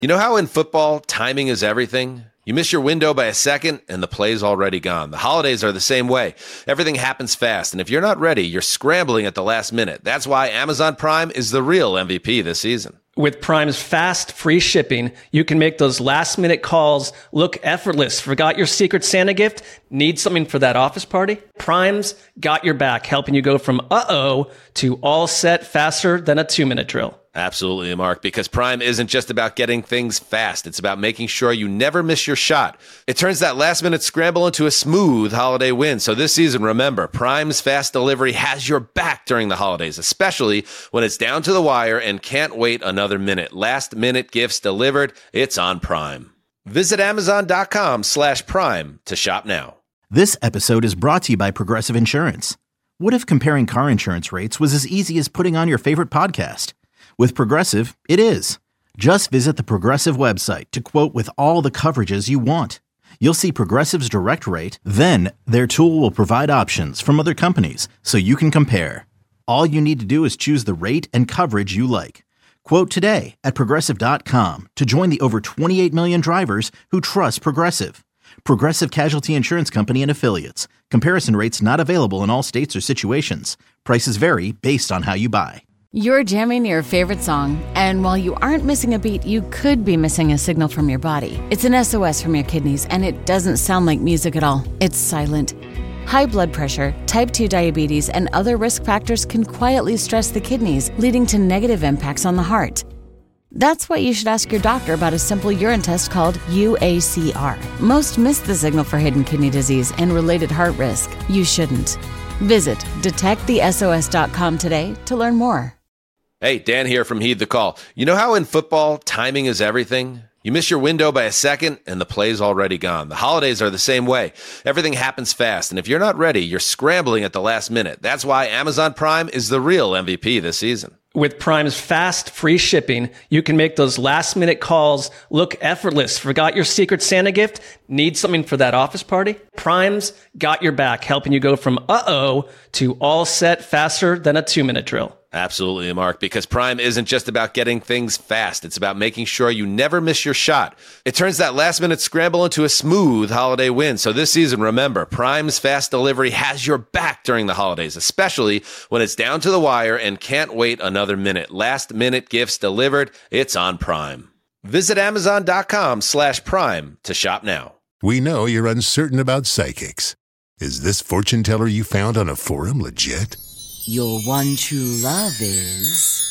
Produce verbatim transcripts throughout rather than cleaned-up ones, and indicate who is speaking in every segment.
Speaker 1: You know how in football, timing is everything? You miss your window by a second, and the play's already gone. The holidays are the same way. Everything happens fast, and if you're not ready, you're scrambling at the last minute. That's why Amazon Prime is the real M V P this season.
Speaker 2: With Prime's fast, free shipping, you can make those last-minute calls look effortless. Forgot your Secret Santa gift? Need something for that office party? Prime's got your back, helping you go from uh-oh to all set faster than a two-minute drill.
Speaker 1: Absolutely, Mark, because Prime isn't just about getting things fast. It's about making sure you never miss your shot. It turns that last-minute scramble into a smooth holiday win. So this season, remember, Prime's fast delivery has your back during the holidays, especially when it's down to the wire and can't wait another minute. Last-minute gifts delivered, it's on Prime. Visit Amazon.com slash Prime to shop now.
Speaker 3: This episode is brought to you by Progressive Insurance. What if comparing car insurance rates was as easy as putting on your favorite podcast? With Progressive, it is. Just visit the Progressive website to quote with all the coverages you want. You'll see Progressive's direct rate, then their tool will provide options from other companies so you can compare. All you need to do is choose the rate and coverage you like. Quote today at Progressive dot com to join the over twenty-eight million drivers who trust Progressive. Progressive Casualty Insurance Company and Affiliates. Comparison rates not available in all states or situations. Prices vary based on how you buy.
Speaker 4: You're jamming your favorite song, and while you aren't missing a beat, you could be missing a signal from your body. It's an S O S from your kidneys, and it doesn't sound like music at all. It's silent. High blood pressure, type two diabetes, and other risk factors can quietly stress the kidneys, leading to negative impacts on the heart. That's why you should ask your doctor about a simple urine test called U A C R. Most miss the signal for hidden kidney disease and related heart risk. You shouldn't. Visit detect the S O S dot com today to learn more.
Speaker 1: Hey, Dan here from Heed the Call. You know how in football, timing is everything? You miss your window by a second, and the play's already gone. The holidays are the same way. Everything happens fast, and if you're not ready, you're scrambling at the last minute. That's why Amazon Prime is the real M V P this season.
Speaker 2: With Prime's fast, free shipping, you can make those last-minute calls look effortless. Forgot your Secret Santa gift? Need something for that office party? Prime's got your back, helping you go from uh-oh to all set faster than a two-minute drill.
Speaker 1: Absolutely, Mark, because Prime isn't just about getting things fast. It's about making sure you never miss your shot. It turns that last-minute scramble into a smooth holiday win. So this season, remember, Prime's fast delivery has your back during the holidays, especially when it's down to the wire and can't wait another minute. Last-minute gifts delivered, it's on Prime. Visit Amazon.com slash Prime to shop now.
Speaker 5: We know you're uncertain about psychics. Is this fortune teller you found on a forum legit?
Speaker 6: Your one true love is...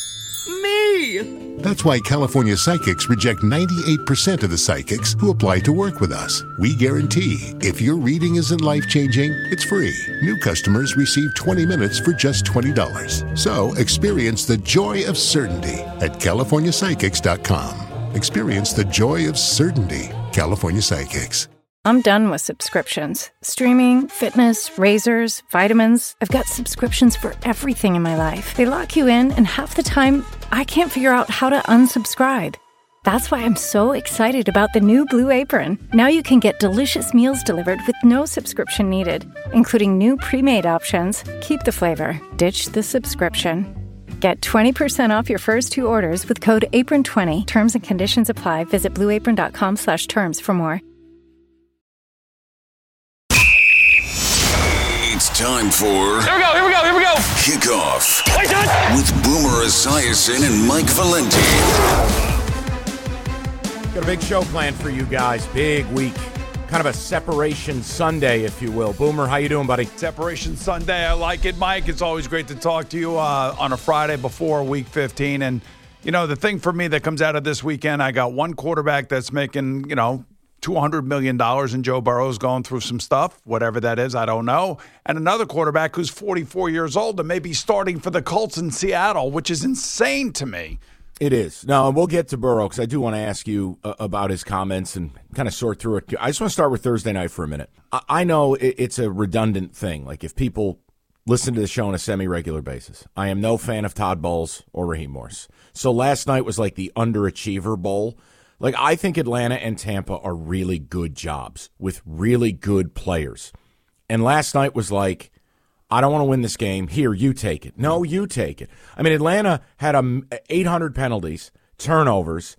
Speaker 5: me! That's why California Psychics reject ninety-eight percent of the psychics who apply to work with us. We guarantee if your reading isn't life-changing, it's free. New customers receive twenty minutes for just twenty dollars. So experience the joy of certainty at California Psychics dot com. Experience the joy of certainty. California Psychics.
Speaker 7: I'm done with subscriptions. Streaming, fitness, razors, vitamins. I've got subscriptions for everything in my life. They lock you in, and half the time, I can't figure out how to unsubscribe. That's why I'm so excited about the new Blue Apron. Now you can get delicious meals delivered with no subscription needed, including new pre-made options. Keep the flavor. Ditch the subscription. Get twenty percent off your first two orders with code apron twenty. Terms and conditions apply. Visit blue apron dot com slash terms for more.
Speaker 8: It's time for...
Speaker 9: Here we go, here we go, here we go!
Speaker 8: Kickoff with Boomer Esiason and Mike Valenti.
Speaker 10: Got a big show planned for you guys. Big week. Kind of a separation Sunday, if you will. Boomer, how you doing, buddy?
Speaker 11: Separation Sunday. I like it, Mike. It's always great to talk to you uh, on a Friday before Week fifteen. And, you know, the thing for me that comes out of this weekend, I got one quarterback that's making, you know, two hundred million dollars, and Joe Burrow's going through some stuff, whatever that is, I don't know. And another quarterback who's forty-four years old and maybe starting for the Colts in Seattle, which is insane to me.
Speaker 10: It is. Now, we'll get to Burrow because I do want to ask you uh, about his comments and kind of sort through it. I just want to start with Thursday night for a minute. I, I know it, it's a redundant thing. Like if people listen to the show on a semi-regular basis, I am no fan of Todd Bowles or Raheem Morris. So last night was like the underachiever bowl. Like I think Atlanta and Tampa are really good jobs with really good players. And last night was like, I don't want to win this game. Here, you take it. No, you take it. I mean, Atlanta had um, eight hundred penalties, turnovers.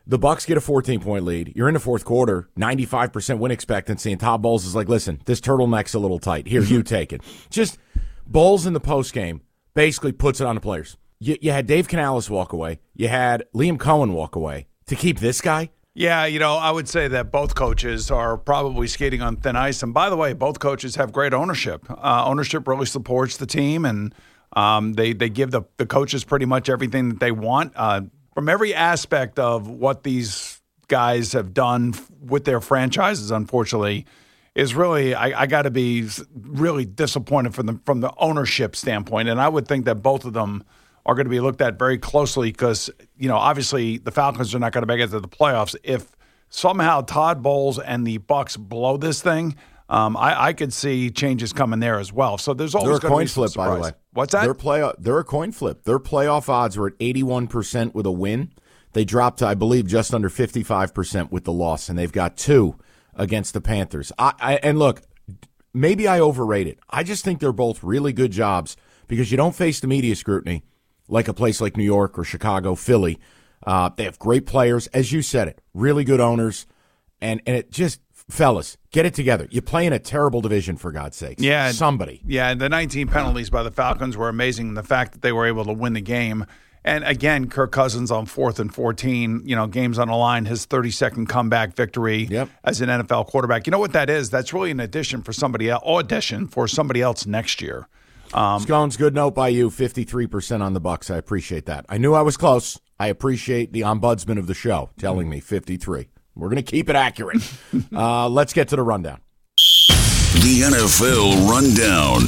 Speaker 10: The Bucks get a fourteen-point lead. You're in the fourth quarter, ninety-five percent win expectancy, and Todd Bowles is like, listen, this turtleneck's a little tight. Here, you take it. Just Bowles in the postgame basically puts it on the players. You, you had Dave Canales walk away. You had Liam Cohen walk away. To keep this guy?
Speaker 11: Yeah, you know, I would say that both coaches are probably skating on thin ice. And by the way, both coaches have great ownership. Uh, ownership really supports the team, and um, they, they give the, the coaches pretty much everything that they want. Uh, From every aspect of what these guys have done with their franchises, unfortunately, is really I, I got to be really disappointed from the from the ownership standpoint, and I would think that both of them are going to be looked at very closely because you know obviously the Falcons are not going to make it to the playoffs if somehow Todd Bowles and the Bucks blow this thing. Um, I, I could see changes coming there as well. So there's always
Speaker 10: they're a
Speaker 11: going
Speaker 10: coin
Speaker 11: to be
Speaker 10: flip, by the way.
Speaker 11: What's that?
Speaker 10: They're play. They're a coin flip. Their playoff odds were at eighty-one percent with a win. They dropped to, I believe, just under fifty-five percent with the loss, and they've got two against the Panthers. I, I and look, maybe I overrate it. I just think they're both really good jobs because you don't face the media scrutiny like a place like New York or Chicago, Philly. Uh, they have great players, as you said it, really good owners, and and it just. Fellas, get it together. You play in a terrible division, for God's sakes.
Speaker 11: Yeah.
Speaker 10: Somebody.
Speaker 11: Yeah, and the nineteen penalties by the Falcons were amazing. The fact that they were able to win the game. And again, Kirk Cousins on fourth and fourteen, you know, games on the line, his thirty-second comeback victory
Speaker 10: yep.
Speaker 11: as an N F L quarterback. You know what that is? That's really an addition for somebody else, audition for somebody else next year.
Speaker 10: Um, Scones, good note by you, fifty-three percent on the Bucks. I appreciate that. I knew I was close. I appreciate the ombudsman of the show telling me fifty-three. We're going to keep it accurate. uh, let's get to the rundown.
Speaker 8: The N F L Rundown.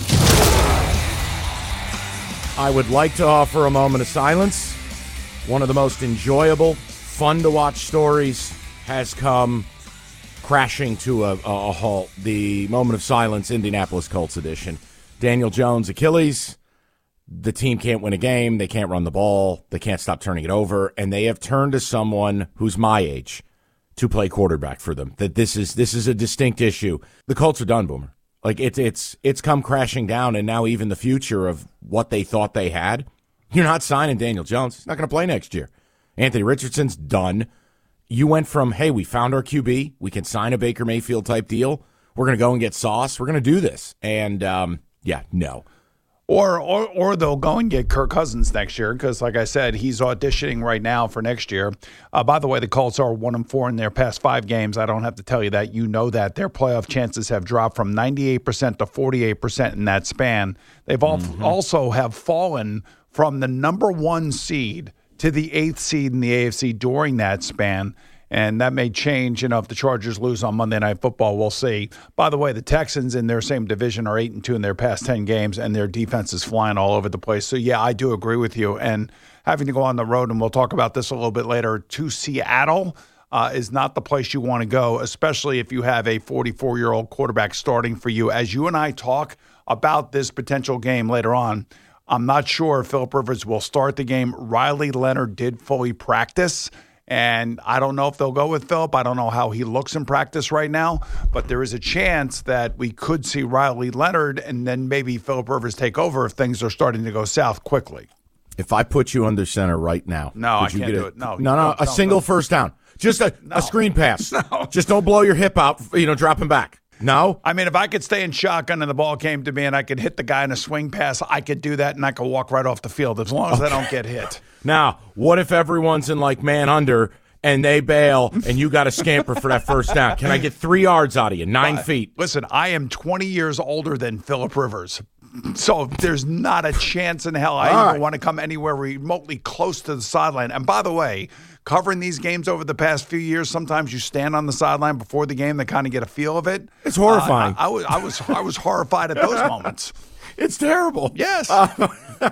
Speaker 10: I would like to offer a moment of silence. One of the most enjoyable, fun-to-watch stories has come crashing to a, a halt. The moment of silence, Indianapolis Colts edition. Daniel Jones, Achilles. The team can't win a game. They can't run the ball. They can't stop turning it over. And they have turned to someone who's my age to play quarterback for them. That this is this is a distinct issue. The Colts are done, Boomer. Like it's it's it's come crashing down, and now even the future of what they thought they had. You're not signing Daniel Jones. He's not going to play next year. Anthony Richardson's done. You went from, hey, we found our Q B. We can sign a Baker Mayfield type deal. We're going to go and get Sauce. We're going to do this. And um, yeah, no.
Speaker 11: Or, or or they'll go and get Kirk Cousins next year because, like I said, he's auditioning right now for next year. Uh, by the way, the Colts are one and four in their past five games. I don't have to tell you that. You know that. Their playoff chances have dropped from ninety-eight percent to forty-eight percent in that span. They've mm-hmm. also have fallen from the number one seed to the eighth seed in the A F C during that span. And that may change, you know, if the Chargers lose on Monday Night Football, we'll see. By the way, the Texans in their same division are eight and two in their past ten games, and their defense is flying all over the place. So, yeah, I do agree with you. And having to go on the road, and we'll talk about this a little bit later, to Seattle uh, is not the place you want to go, especially if you have a forty-four-year-old quarterback starting for you. As you and I talk about this potential game later on, I'm not sure if Philip Rivers will start the game. Riley Leonard did fully practice. And I don't know if they'll go with Philip. I don't know how he looks in practice right now. But there is a chance that we could see Riley Leonard and then maybe Philip Rivers take over if things are starting to go south quickly.
Speaker 10: If I put you under center right now.
Speaker 11: No, I can't do
Speaker 10: a,
Speaker 11: it. No,
Speaker 10: no, no, a single
Speaker 11: no.
Speaker 10: first down. Just a,
Speaker 11: no.
Speaker 10: a screen pass.
Speaker 11: No.
Speaker 10: Just don't blow your hip out, you know, dropping back. No?
Speaker 11: I mean, if I could stay in shotgun and the ball came to me and I could hit the guy in a swing pass, I could do that and I could walk right off the field as long as okay. I don't get hit.
Speaker 10: Now, what if everyone's in like man under and they bail and you got to scamper for that first down? Can I get three yards out of you, nine uh, feet?
Speaker 11: Listen, I am twenty years older than Philip Rivers. So there's not a chance in hell I All even right. want to come anywhere remotely close to the sideline. And by the way, covering these games over the past few years, sometimes you stand on the sideline before the game to kind of get a feel of it.
Speaker 10: It's horrifying.
Speaker 11: Uh, I, I, was, I was I was horrified at those moments.
Speaker 10: It's terrible.
Speaker 11: Yes.
Speaker 10: Uh,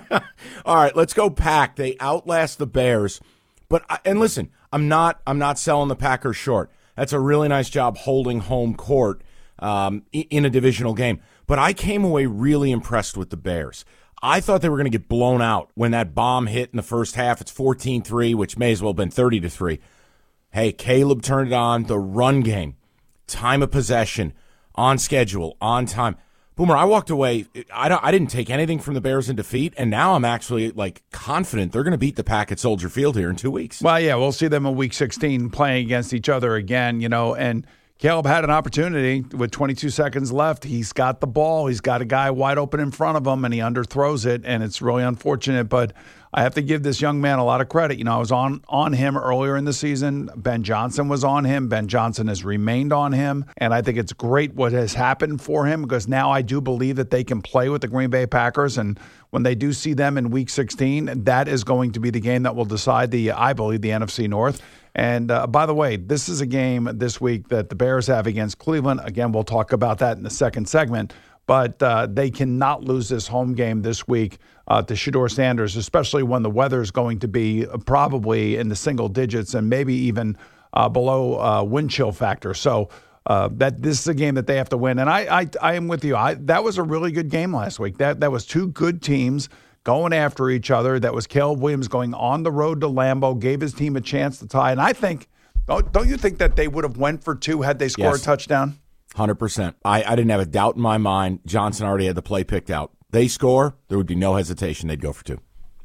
Speaker 10: all right, let's go Pack. They outlast the Bears. But and listen, I'm not I'm not selling the Packers short. That's a really nice job holding home court um, in a divisional game. But I came away really impressed with the Bears. I thought they were going to get blown out when that bomb hit in the first half. It's fourteen three, which may as well have been thirty to three. Hey, Caleb turned it on. The run game, time of possession, on schedule, on time. Boomer, I walked away. I, don't, I didn't take anything from the Bears in defeat, and now I'm actually like confident they're going to beat the Pack at Soldier Field here in two weeks.
Speaker 11: Well, yeah, we'll see them in Week sixteen playing against each other again, you know, and Caleb had an opportunity with twenty-two seconds left. He's got the ball. He's got a guy wide open in front of him, and he underthrows it, and it's really unfortunate. But I have to give this young man a lot of credit. You know, I was on, on him earlier in the season. Ben Johnson was on him. Ben Johnson has remained on him, and I think it's great what has happened for him because now I do believe that they can play with the Green Bay Packers, and when they do see them in Week sixteen, that is going to be the game that will decide the, I believe, the N F C North. And uh, by the way, this is a game this week that the Bears have against Cleveland. Again, we'll talk about that in the second segment. But uh, they cannot lose this home game this week uh, to Shedeur Sanders, especially when the weather is going to be probably in the single digits and maybe even uh, below uh, wind chill factor. So uh, that this is a game that they have to win. And I, I, I am with you. I, that was a really good game last week. That that was two good teams going after each other. That was Caleb Williams going on the road to Lambeau, gave his team a chance to tie. And I think, don't, don't you think that they would have went for two had they scored
Speaker 10: Yes.
Speaker 11: a touchdown?
Speaker 10: one hundred percent. I, I didn't have a doubt in my mind. Johnson already had the play picked out. They score, there would be no hesitation. They'd go for two.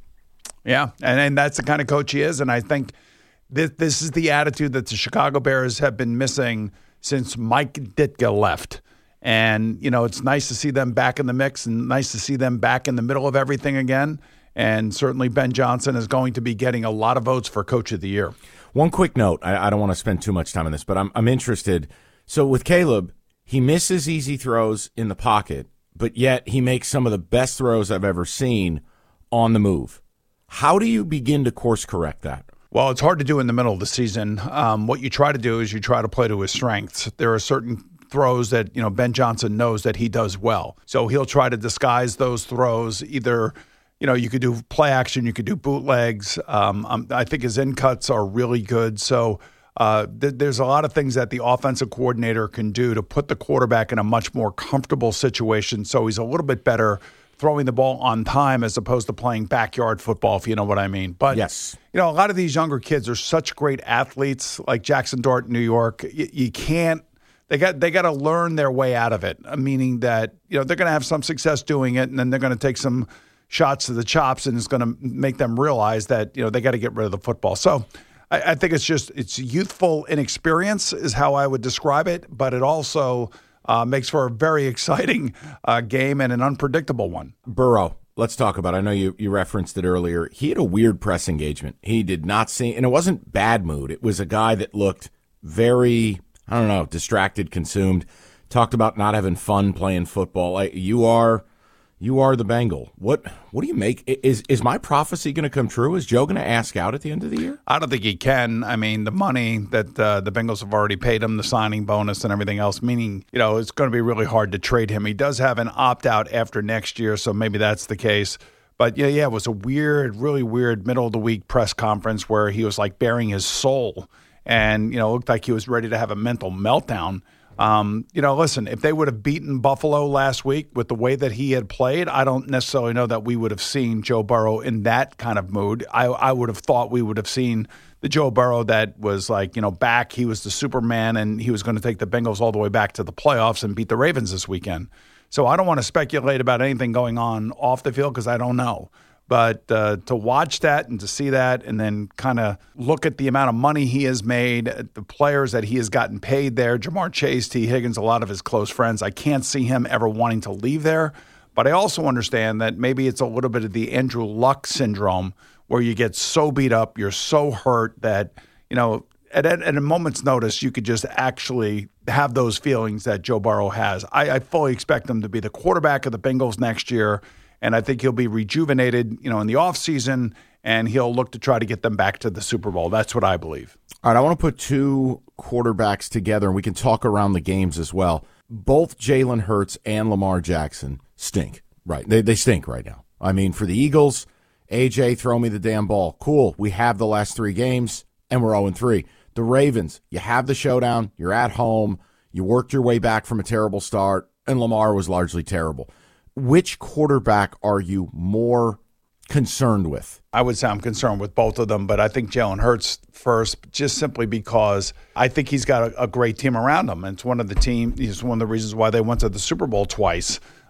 Speaker 11: Yeah, and, and that's the kind of coach he is. And I think this, this is the attitude that the Chicago Bears have been missing since Mike Ditka left. And, you know, it's nice to see them back in the mix and nice to see them back in the middle of everything again. And certainly Ben Johnson is going to be getting a lot of votes for Coach of the Year.
Speaker 10: One quick note. I, I don't want to spend too much time on this, but I'm, I'm interested. So with Caleb, he misses easy throws in the pocket, but yet he makes some of the best throws I've ever seen on the move. How do you begin to course correct that?
Speaker 11: Well, it's hard to do in the middle of the season. Um, what you try to do is you try to play to his strengths. There are certain throws that, you know, Ben Johnson knows that he does well. So he'll try to disguise those throws. Either, you know, you could do play action, you could do bootlegs. Um, um, I think his in cuts are really good. So uh, th- there's a lot of things that the offensive coordinator can do to put the quarterback in a much more comfortable situation. So he's a little bit better throwing the ball on time as opposed to playing backyard football, if you know what I mean. But,
Speaker 10: yes,
Speaker 11: you know, a lot of these younger kids are such great athletes, like Jackson Dart in New York. You, you can't, They got they got to learn their way out of it, meaning that, you know, they're going to have some success doing it, and then they're going to take some shots to the chops, and it's going to make them realize that, you know, they got to get rid of the football. So I, I think it's just it's youthful inexperience is how I would describe it, but it also uh, makes for a very exciting uh, game and an unpredictable one.
Speaker 10: Burrow, let's talk about it. I know you, you referenced it earlier. He had a weird press engagement. He did not seem, and it wasn't bad mood. It was a guy that looked very, I don't know, distracted, consumed, talked about not having fun playing football. Like, you are you are the Bengal. What what do you make? Is is my prophecy going to come true? Is Joe going to ask out at the end of the year?
Speaker 11: I don't think he can. I mean, the money that uh, the Bengals have already paid him, the signing bonus and everything else, meaning, you know, it's going to be really hard to trade him. He does have an opt-out after next year, so maybe that's the case. But, yeah, yeah, it was a weird, really weird middle-of-the-week press conference where he was, like, bearing his soul. And, you know, it looked like he was ready to have a mental meltdown. Um, you know, listen, if they would have beaten Buffalo last week with the way that he had played, I don't necessarily know that we would have seen Joe Burrow in that kind of mood. I, I would have thought we would have seen the Joe Burrow that was like, you know, back. He was the Superman, and he was going to take the Bengals all the way back to the playoffs and beat the Ravens this weekend. So I don't want to speculate about anything going on off the field because I don't know. But uh, to watch that and to see that and then kind of look at the amount of money he has made, the players that he has gotten paid there, Jamar Chase, T. Higgins, a lot of his close friends, I can't see him ever wanting to leave there. But I also understand that maybe it's a little bit of the Andrew Luck syndrome where you get so beat up, you're so hurt that, you know, at, at a moment's notice, you could just actually have those feelings that Joe Burrow has. I, I fully expect him to be the quarterback of the Bengals next year. And I think he'll be rejuvenated, you know, in the offseason, and he'll look to try to get them back to the Super Bowl. That's what I believe.
Speaker 10: All right, I want to put two quarterbacks together, and we can talk around the games as well. Both Jalen Hurts and Lamar Jackson stink, right? They they stink right now. I mean, for the Eagles, A J, throw me the damn ball. Cool, we have the last three games, and we're oh and three. The Ravens, you have the showdown, you're at home, you worked your way back from a terrible start, and Lamar was largely terrible. Which quarterback are you more concerned with?
Speaker 11: I would say I'm concerned with both of them, but I think Jalen Hurts first, just simply because I think he's got a, a great team around him. And it's one of the team. It's one of the reasons why they went to the Super Bowl twice.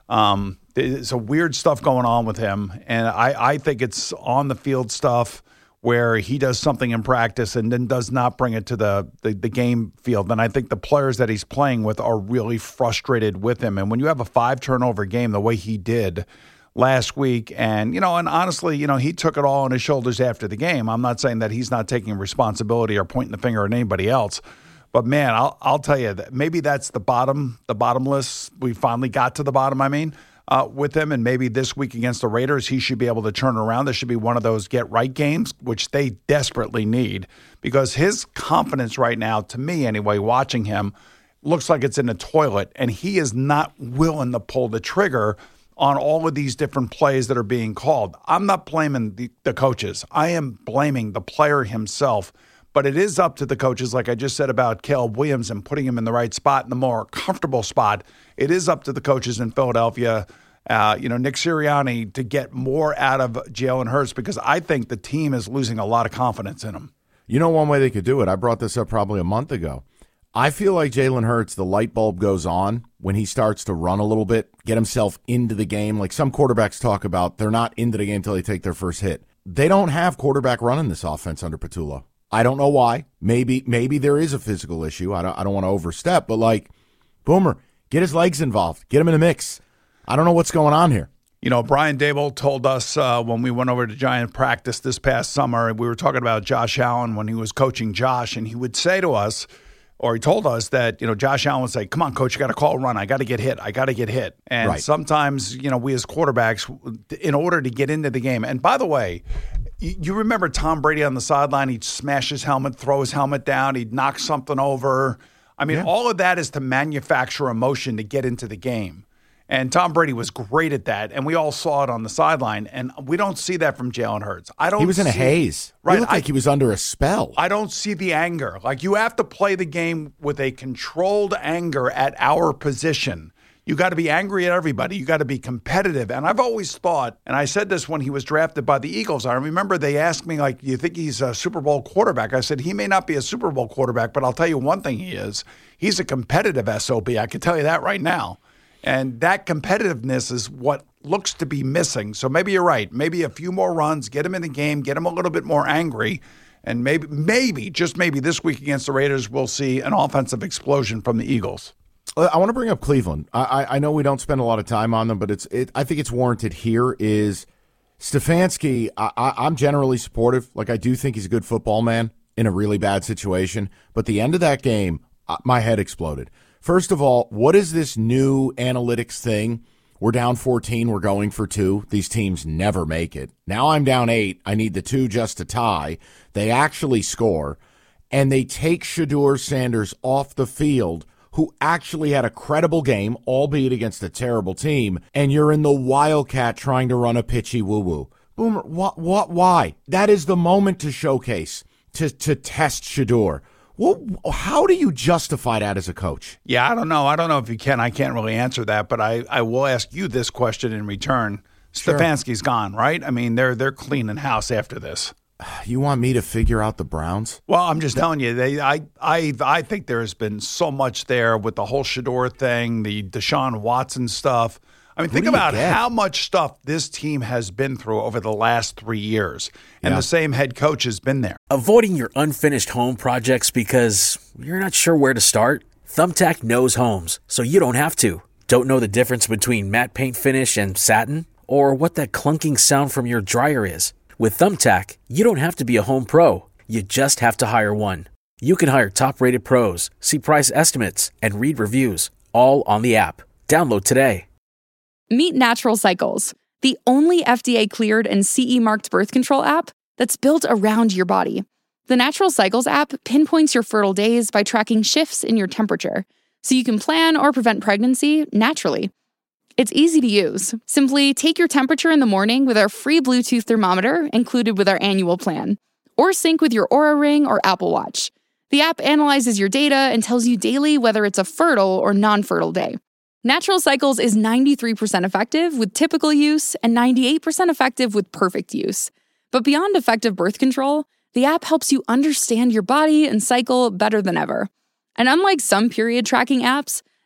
Speaker 11: Um, there's some weird stuff going on with him, and I, I think it's on the field stuff where he does something in practice and then does not bring it to the, the, the game field. And I think the players that he's playing with are really frustrated with him. And when you have a five turnover game the way he did last week, and, you know, and honestly, you know, he took it all on his shoulders after the game. I'm not saying that he's not taking responsibility or pointing the finger at anybody else. But man, I'll I'll tell you that maybe that's the bottom, the bottomless. We finally got to the bottom, I mean. Uh, with him, and maybe this week against the Raiders, he should be able to turn around. This should be one of those get-right games, which they desperately need, because his confidence right now, to me anyway, watching him, looks like it's in the toilet, and he is not willing to pull the trigger on all of these different plays that are being called. I'm not blaming the, the coaches. I am blaming the player himself, but it is up to the coaches, like I just said about Caleb Williams and putting him in the right spot, in the more comfortable spot. It is up to the coaches in Philadelphia, uh, you know, Nick Sirianni, to get more out of Jalen Hurts, because I think the team is losing a lot of confidence in him.
Speaker 10: You know one way they could do it? I brought this up probably a month ago. I feel like Jalen Hurts, the light bulb goes on when he starts to run a little bit, get himself into the game. Like some quarterbacks talk about, they're not into the game until they take their first hit. They don't have quarterback running this offense under Patullo. I don't know why. Maybe maybe there is a physical issue. I don't, I don't want to overstep, but like, Boomer, get his legs involved. Get him in the mix. I don't know what's going on here.
Speaker 11: You know, Brian Daboll told us uh, when we went over to Giant practice this past summer, we were talking about Josh Allen when he was coaching Josh, and he would say to us, or he told us that, you know, Josh Allen would say, come on, coach, you got to call a run. I got to get hit. I got to get hit. And right. sometimes, you know, we as quarterbacks, in order to get into the game, and by the way, you remember Tom Brady on the sideline, he'd smash his helmet, throw his helmet down, he'd knock something over. I mean, yeah. all of that is to manufacture emotion to get into the game. And Tom Brady was great at that, and we all saw it on the sideline, and we don't see that from Jalen Hurts. I don't.
Speaker 10: He was in
Speaker 11: see,
Speaker 10: a haze.
Speaker 11: Right,
Speaker 10: he looked
Speaker 11: I,
Speaker 10: like he was under a spell.
Speaker 11: I don't see the anger. Like, you have to play the game with a controlled anger at our position. You got to be angry at everybody. You got to be competitive. And I've always thought, and I said this when he was drafted by the Eagles, I remember they asked me, like, you think he's a Super Bowl quarterback? I said, he may not be a Super Bowl quarterback, but I'll tell you one thing he is. He's a competitive S O B. I can tell you that right now. And that competitiveness is what looks to be missing. So maybe you're right. Maybe a few more runs, get him in the game, get him a little bit more angry. And maybe, maybe, just maybe this week against the Raiders, we'll see an offensive explosion from the Eagles.
Speaker 10: I want to bring up Cleveland. I, I know we don't spend a lot of time on them, but it's it, I think it's warranted here. Is Stefanski, I, I, I'm generally supportive. Like, I do think he's a good football man in a really bad situation. But the end of that game, my head exploded. First of all, what is this new analytics thing? We're down fourteen. We're going for two. These teams never make it. Now I'm down eight. I need the two just to tie. They actually score, and they take Shedeur Sanders off the field, who actually had a credible game, albeit against a terrible team, and you're in the Wildcat trying to run a pitchy woo-woo. Boomer, what, what, why? That is the moment to showcase, to, to test Shedeur. Well, how do you justify that as a coach?
Speaker 11: Yeah, I don't know. I don't know if you can. I can't really answer that, but I, I will ask you this question in return. Sure. Stefanski's gone, right? I mean, they're they're cleaning house after this.
Speaker 10: You want me to figure out the Browns?
Speaker 11: Well, I'm just telling you, they, I, I, I think there has been so much there with the whole Shedeur thing, the Deshaun Watson stuff. I mean, think about how much stuff this team has been through over the last three years, and yeah. the same head coach has been there.
Speaker 9: Avoiding your unfinished home projects because you're not sure where to start? Thumbtack knows homes, so you don't have to. Don't know the difference between matte paint finish and satin? Or what that clunking sound from your dryer is? With Thumbtack, you don't have to be a home pro. You just have to hire one. You can hire top-rated pros, see price estimates, and read reviews, all on the app. Download today.
Speaker 12: Meet Natural Cycles, the only F D A-cleared and C E-marked birth control app that's built around your body. The Natural Cycles app pinpoints your fertile days by tracking shifts in your temperature, so you can plan or prevent pregnancy naturally. It's easy to use. Simply take your temperature in the morning with our free Bluetooth thermometer included with our annual plan, or sync with your Oura Ring or Apple Watch. The app analyzes your data and tells you daily whether it's a fertile or non-fertile day. Natural Cycles is ninety-three percent effective with typical use and ninety-eight percent effective with perfect use. But beyond effective birth control, the app helps you understand your body and cycle better than ever. And unlike some period tracking apps,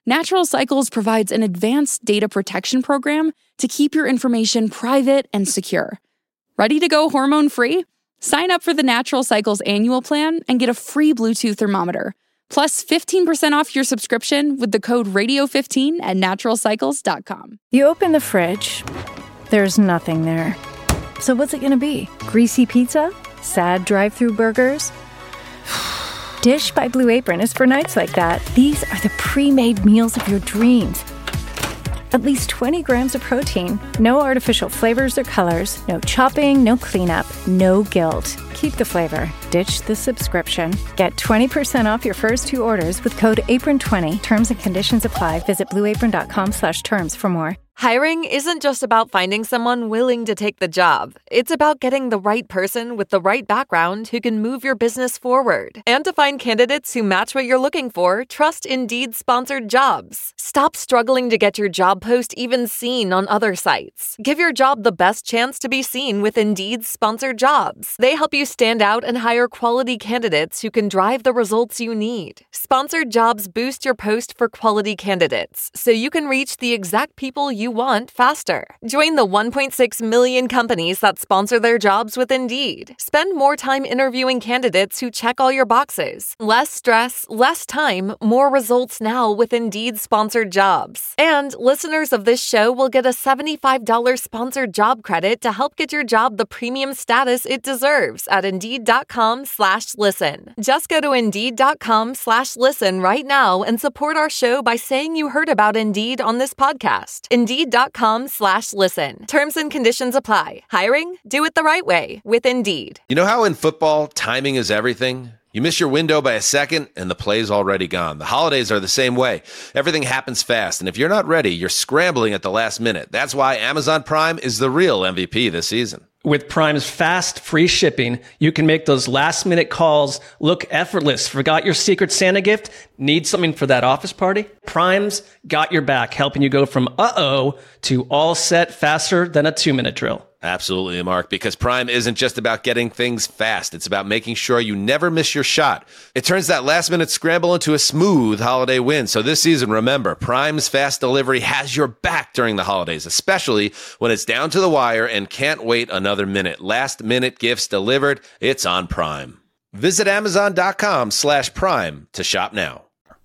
Speaker 12: Natural Cycles provides an advanced data protection program to keep your information private and secure. Ready to go hormone-free? Sign up for the Natural Cycles annual plan and get a free Bluetooth thermometer, plus fifteen percent off your subscription with the code radio fifteen at natural cycles dot com.
Speaker 7: You open the fridge, there's nothing there. So what's it gonna be? Greasy pizza? Sad drive-thru burgers? Dish by Blue Apron is for nights like that. These are the pre-made meals of your dreams. At least twenty grams of protein, no artificial flavors or colors, no chopping, no cleanup, no guilt. Keep the flavor, ditch the subscription. Get twenty percent off your first two orders with code apron twenty. Terms and conditions apply. Visit blueapron.com slash terms for more.
Speaker 13: Hiring isn't just about finding someone willing to take the job. It's about getting the right person with the right background who can move your business forward. And to find candidates who match what you're looking for, trust Indeed-sponsored jobs. Stop struggling to get your job post even seen on other sites. Give your job the best chance to be seen with Indeed-sponsored jobs. They help you stand out and hire quality candidates who can drive the results you need. Sponsored jobs boost your post for quality candidates, so you can reach the exact people you want faster. Join the one point six million companies that sponsor their jobs with Indeed. Spend more time interviewing candidates who check all your boxes. Less stress, less time, more results now with Indeed-sponsored jobs. And listeners of this show will get a seventy-five dollars sponsored job credit to help get your job the premium status it deserves at Indeed.com slash listen. Just go to Indeed.com slash listen right now and support our show by saying you heard about Indeed on this podcast. Indeed.com slash listen. Terms and conditions apply. Hiring? Do it the right way with Indeed.
Speaker 1: You know how in football, timing is everything? You miss your window by a second and the play's already gone. The holidays are the same way. Everything happens fast, and if you're not ready, you're scrambling at the last minute. That's why Amazon Prime is the real M V P this season.
Speaker 2: With Prime's fast, free shipping, you can make those last-minute calls look effortless. Forgot your Secret Santa gift? Need something for that office party? Prime's got your back, helping you go from uh-oh to all set faster than a two-minute drill.
Speaker 1: Absolutely, Mark, because Prime isn't just about getting things fast. It's about making sure you never miss your shot. It turns that last-minute scramble into a smooth holiday win. So this season, remember, Prime's fast delivery has your back during the holidays, especially when it's down to the wire and can't wait another minute. Last-minute gifts delivered. It's on Prime. Visit Amazon.com slash Prime to shop now.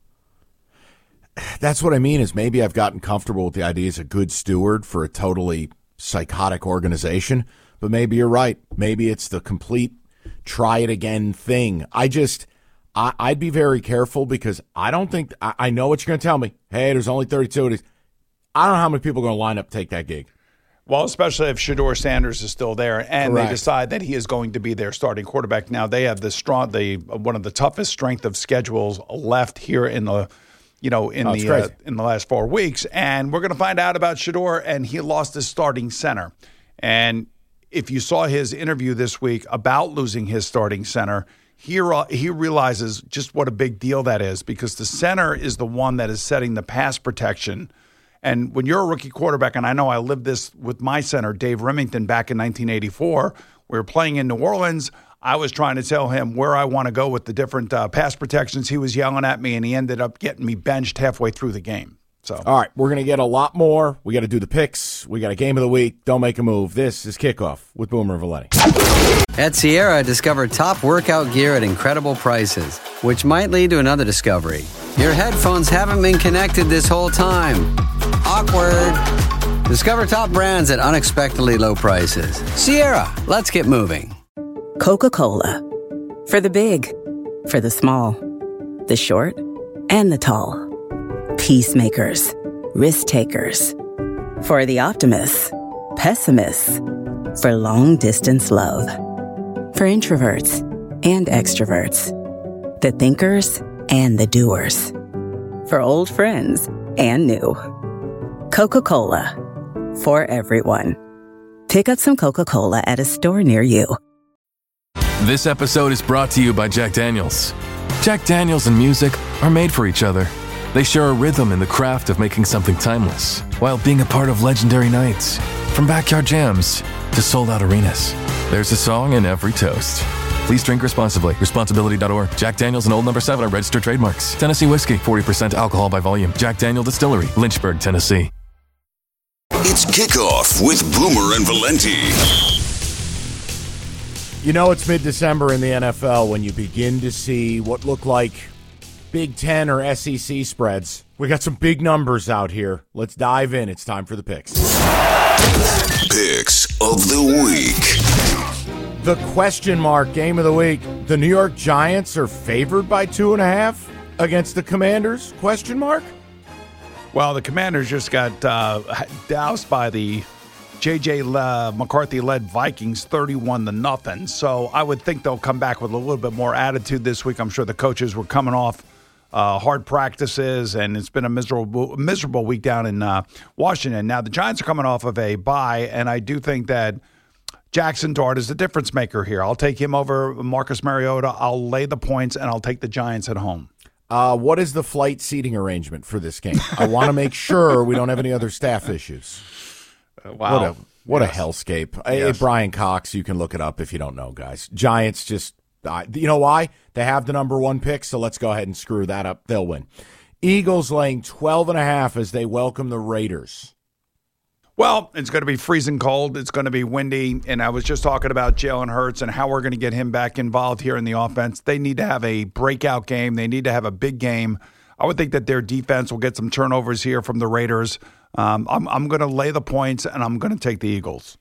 Speaker 10: That's what I mean is maybe I've gotten comfortable with the idea as a good steward for a totally psychotic organization, but maybe you're right. Maybe it's the complete try it again thing. I just, I, I'd be very careful because I don't think, I, I know what you're going to tell me. Hey, there's only thirty-two of these. I don't know how many people are going to line up to take that gig.
Speaker 11: Well, especially if Shedeur Sanders is still there and
Speaker 10: Correct.
Speaker 11: They decide that he is going to be their starting quarterback. Now they have the strong, the one of the toughest strength of schedules left here in the, you know, in
Speaker 10: oh,
Speaker 11: the uh, in the last four weeks, and we're going to find out about Shedeur. And he lost his starting center. And if you saw his interview this week about losing his starting center, he uh, he realizes just what a big deal that is because the center is the one that is setting the pass protection. And when you're a rookie quarterback, and I know I lived this with my center, Dave Remington, back in nineteen eighty-four, we were playing in New Orleans. I was trying to tell him where I want to go with the different uh, pass protections. He was yelling at me, and he ended up getting me benched halfway through the game. So,
Speaker 10: all right, we're going to get a lot more. We got to do the picks. We got a game of the week. Don't make a move. This is Kickoff with Boomer and Valenti.
Speaker 14: At Sierra, discover top workout gear at incredible prices, which might lead to another discovery. Your headphones haven't been connected this whole time. Awkward. Discover top brands at unexpectedly low prices. Sierra, let's get moving.
Speaker 15: Coca-Cola. For the big, for the small, the short, and the tall. Peacemakers, risk takers. For the optimists, pessimists. For long distance love. For introverts and extroverts. The thinkers and the doers. For old friends and new. Coca-Cola. For everyone. Pick up some Coca-Cola at a store near you.
Speaker 16: This episode is brought to you by Jack Daniels. Jack Daniels and music are made for each other. They share a rhythm in the craft of making something timeless, while being a part of legendary nights. From backyard jams to sold-out arenas, there's a song in every toast. Please drink responsibly. Responsibility dot org. Jack Daniels and Old Number seven are registered trademarks. Tennessee Whiskey, forty percent alcohol by volume. Jack Daniel Distillery, Lynchburg, Tennessee.
Speaker 8: It's Kickoff with Boomer and Valenti.
Speaker 10: You know it's mid-December in the N F L when you begin to see what look like Big Ten or S E C spreads. We got some big numbers out here. Let's dive in. It's time for the picks.
Speaker 8: Picks of the week.
Speaker 10: The question mark game of the week. The New York Giants are favored by two and a half against the Commanders? Question mark?
Speaker 11: Well, the Commanders just got uh, doused by the J J uh, McCarthy-led Vikings, thirty-one to nothing. So I would think they'll come back with a little bit more attitude this week. I'm sure the coaches were coming off uh, hard practices, and it's been a miserable, miserable week down in uh, Washington. Now the Giants are coming off of a bye, and I do think that Jackson Dart is the difference maker here. I'll take him over Marcus Mariota. I'll lay the points, and I'll take the Giants at home.
Speaker 10: Uh, what is the flight seating arrangement for this game? I want to make sure we don't have any other staff issues.
Speaker 11: Uh, wow.
Speaker 10: What a, what
Speaker 11: yes.
Speaker 10: a hellscape.
Speaker 11: Yes.
Speaker 10: Hey, Brian Cox, you can look it up if you don't know, guys. Giants just, uh, you know why? They have the number one pick, so let's go ahead and screw that up. They'll win. Eagles laying twelve and a half as they welcome the Raiders.
Speaker 11: Well, it's going to be freezing cold. It's going to be windy. And I was just talking about Jalen Hurts and how we're going to get him back involved here in the offense. They need to have a breakout game. They need to have a big game. I would think that their defense will get some turnovers here from the Raiders. Um, I'm, I'm going to lay the points, and I'm going to take the Eagles.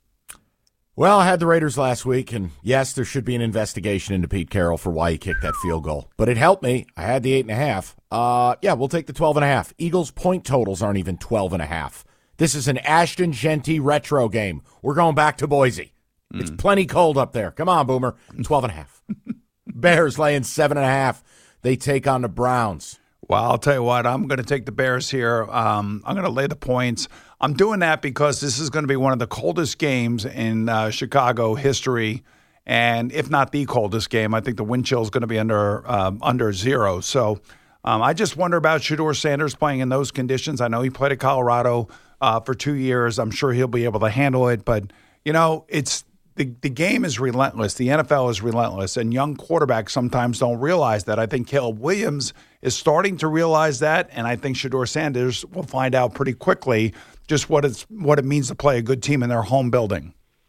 Speaker 10: Well, I had the Raiders last week, and yes, there should be an investigation into Pete Carroll for why he kicked that field goal. But it helped me. I had the eight and a half. Uh, yeah, we'll take the twelve and a half. Eagles' point totals aren't even twelve and a half. This is an Ashton Genty retro game. We're going back to Boise. Mm. It's plenty cold up there. Come on, Boomer. twelve and a half. Bears laying seven and a half. They take on the Browns.
Speaker 11: Well, I'll tell you what, I'm going to take the Bears here. Um, I'm going to lay the points. I'm doing that because this is going to be one of the coldest games in uh, Chicago history, and if not the coldest game, I think the wind chill is going to be under um, under zero. So um, I just wonder about Shedeur Sanders playing in those conditions. I know he played at Colorado uh, for two years. I'm sure he'll be able to handle it, but you know, it's The, the game is relentless. The N F L is relentless, and young quarterbacks sometimes don't realize that. I think Caleb Williams is starting to realize that, and I think Shedeur Sanders will find out pretty quickly just what it's what it means to play a good team in their home building.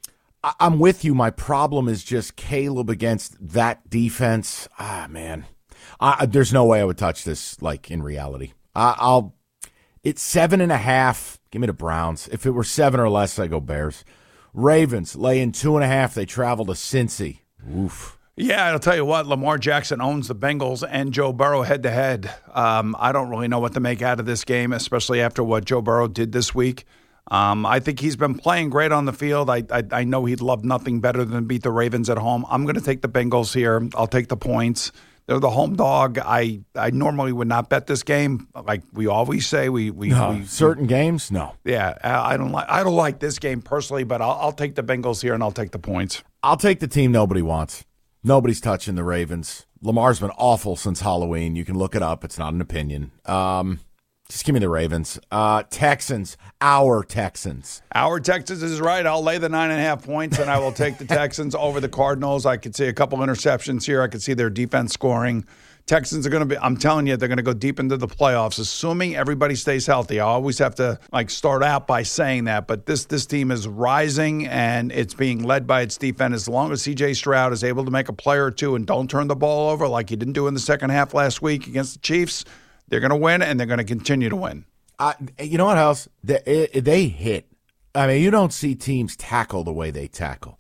Speaker 10: I'm with you. My problem is just Caleb against that defense. Ah, man. I, there's no way I would touch this, like, in reality. I, I'll. It's seven and a half. Give me the Browns. If it were seven or less, I go Bears. Ravens laying two and a half. They travel to Cincy. Oof.
Speaker 11: Yeah, I'll tell you what, Lamar Jackson owns the Bengals and Joe Burrow head-to-head. Um, I don't really know what to make out of this game, especially after what Joe Burrow did this week. Um, I think he's been playing great on the field. I, I I know he'd love nothing better than beat the Ravens at home. I'm going to take the Bengals here. I'll take the points. They're the home dog. I, I normally would not bet this game, like we always say. We we,
Speaker 10: no,
Speaker 11: we
Speaker 10: certain games, no.
Speaker 11: Yeah, I don't like I don't like this game personally, but I'll, I'll take the Bengals here and I'll take the points.
Speaker 10: I'll take the team nobody wants. Nobody's touching the Ravens. Lamar's been awful since Halloween. You can look it up. It's not an opinion. Um, just give me the Ravens. Uh, Texans, our Texans.
Speaker 11: Our Texans is right. I'll lay the nine and a half points, and I will take the Texans over the Cardinals. I could see a couple interceptions here. I could see their defense scoring. Texans are going to be, I'm telling you, they're going to go deep into the playoffs, assuming everybody stays healthy. I always have to like start out by saying that, but this this team is rising, and it's being led by its defense. As long as C J Stroud is able to make a play or two and don't turn the ball over like he didn't do in the second half last week against the Chiefs, they're going to win, and they're going to continue to win.
Speaker 10: Uh, you know what else? They, they hit. I mean, you don't see teams tackle the way they tackle.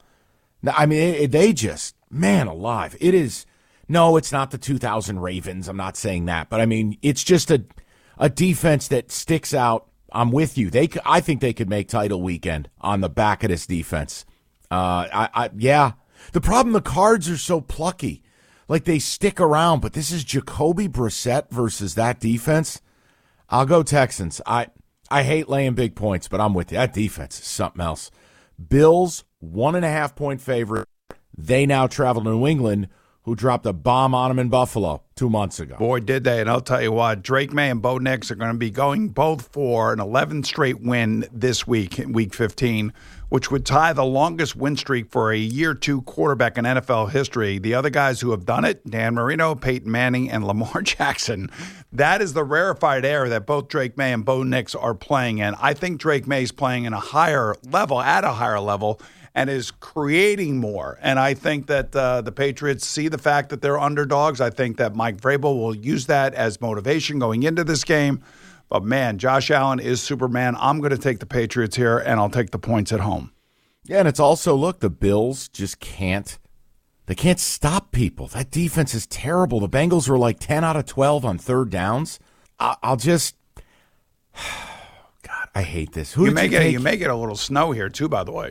Speaker 10: I mean, they just, man alive, it is. No, it's not the two thousand Ravens. I'm not saying that. But, I mean, it's just a a defense that sticks out. I'm with you. They, I think they could make title weekend on the back of this defense. Uh, I, I, yeah. The problem, the Cards are so plucky. Like, they stick around. But this is Jacoby Brissett versus that defense. I'll go Texans. I, I hate laying big points, but I'm with you. That defense is something else. Bills, one and a half point favorite. They now travel to New England, who dropped a bomb on him in Buffalo two months ago.
Speaker 11: Boy, did they. And I'll tell you what, Drake May and Bo Nix are going to be going both for an eleventh straight win this week, in week fifteen, which would tie the longest win streak for a year two quarterback in N F L history. The other guys who have done it, Dan Marino, Peyton Manning, and Lamar Jackson. That is the rarefied air that both Drake May and Bo Nix are playing in. I think Drake May is playing in a higher level, at a higher level, and is creating more. And I think that uh, the Patriots see the fact that they're underdogs. I think that Mike Vrabel will use that as motivation going into this game. But, man, Josh Allen is Superman. I'm going to take the Patriots here, and I'll take the points at home.
Speaker 10: Yeah, and it's also, look, the Bills just can't. They can't stop people. That defense is terrible. The Bengals were like ten out of twelve on third downs. I- I'll just – God, I hate this. Who
Speaker 11: you,
Speaker 10: did
Speaker 11: may
Speaker 10: you
Speaker 11: get,
Speaker 10: take?
Speaker 11: you may get a little snow here, too, by the way.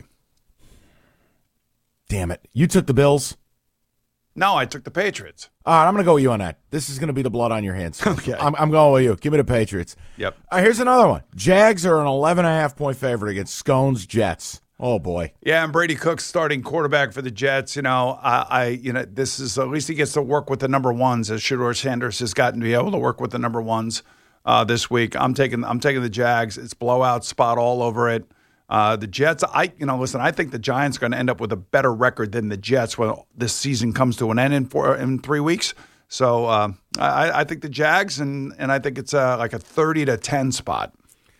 Speaker 10: Damn it. You took the Bills?
Speaker 11: No, I took the Patriots.
Speaker 10: All right, I'm going to go with you on that. This is going to be the blood on your hands.
Speaker 11: Okay.
Speaker 10: I'm, I'm going with you. Give me the Patriots.
Speaker 11: Yep.
Speaker 10: All right, here's another one. Jags are an eleven and a half point favorite against Scones Jets. Oh, boy.
Speaker 11: Yeah, and Brady Cook's starting quarterback for the Jets. You know, I, I, you know, this is at least he gets to work with the number ones, as Shedeur Sanders has gotten to be able to work with the number ones uh, this week. I'm taking, I'm taking the Jags. It's blowout spot all over it. Uh, the Jets, I, you know, listen, I think the Giants are going to end up with a better record than the Jets when this season comes to an end in four, in three weeks. So uh, I, I think the Jags, and and I think it's uh, like a thirty to ten spot.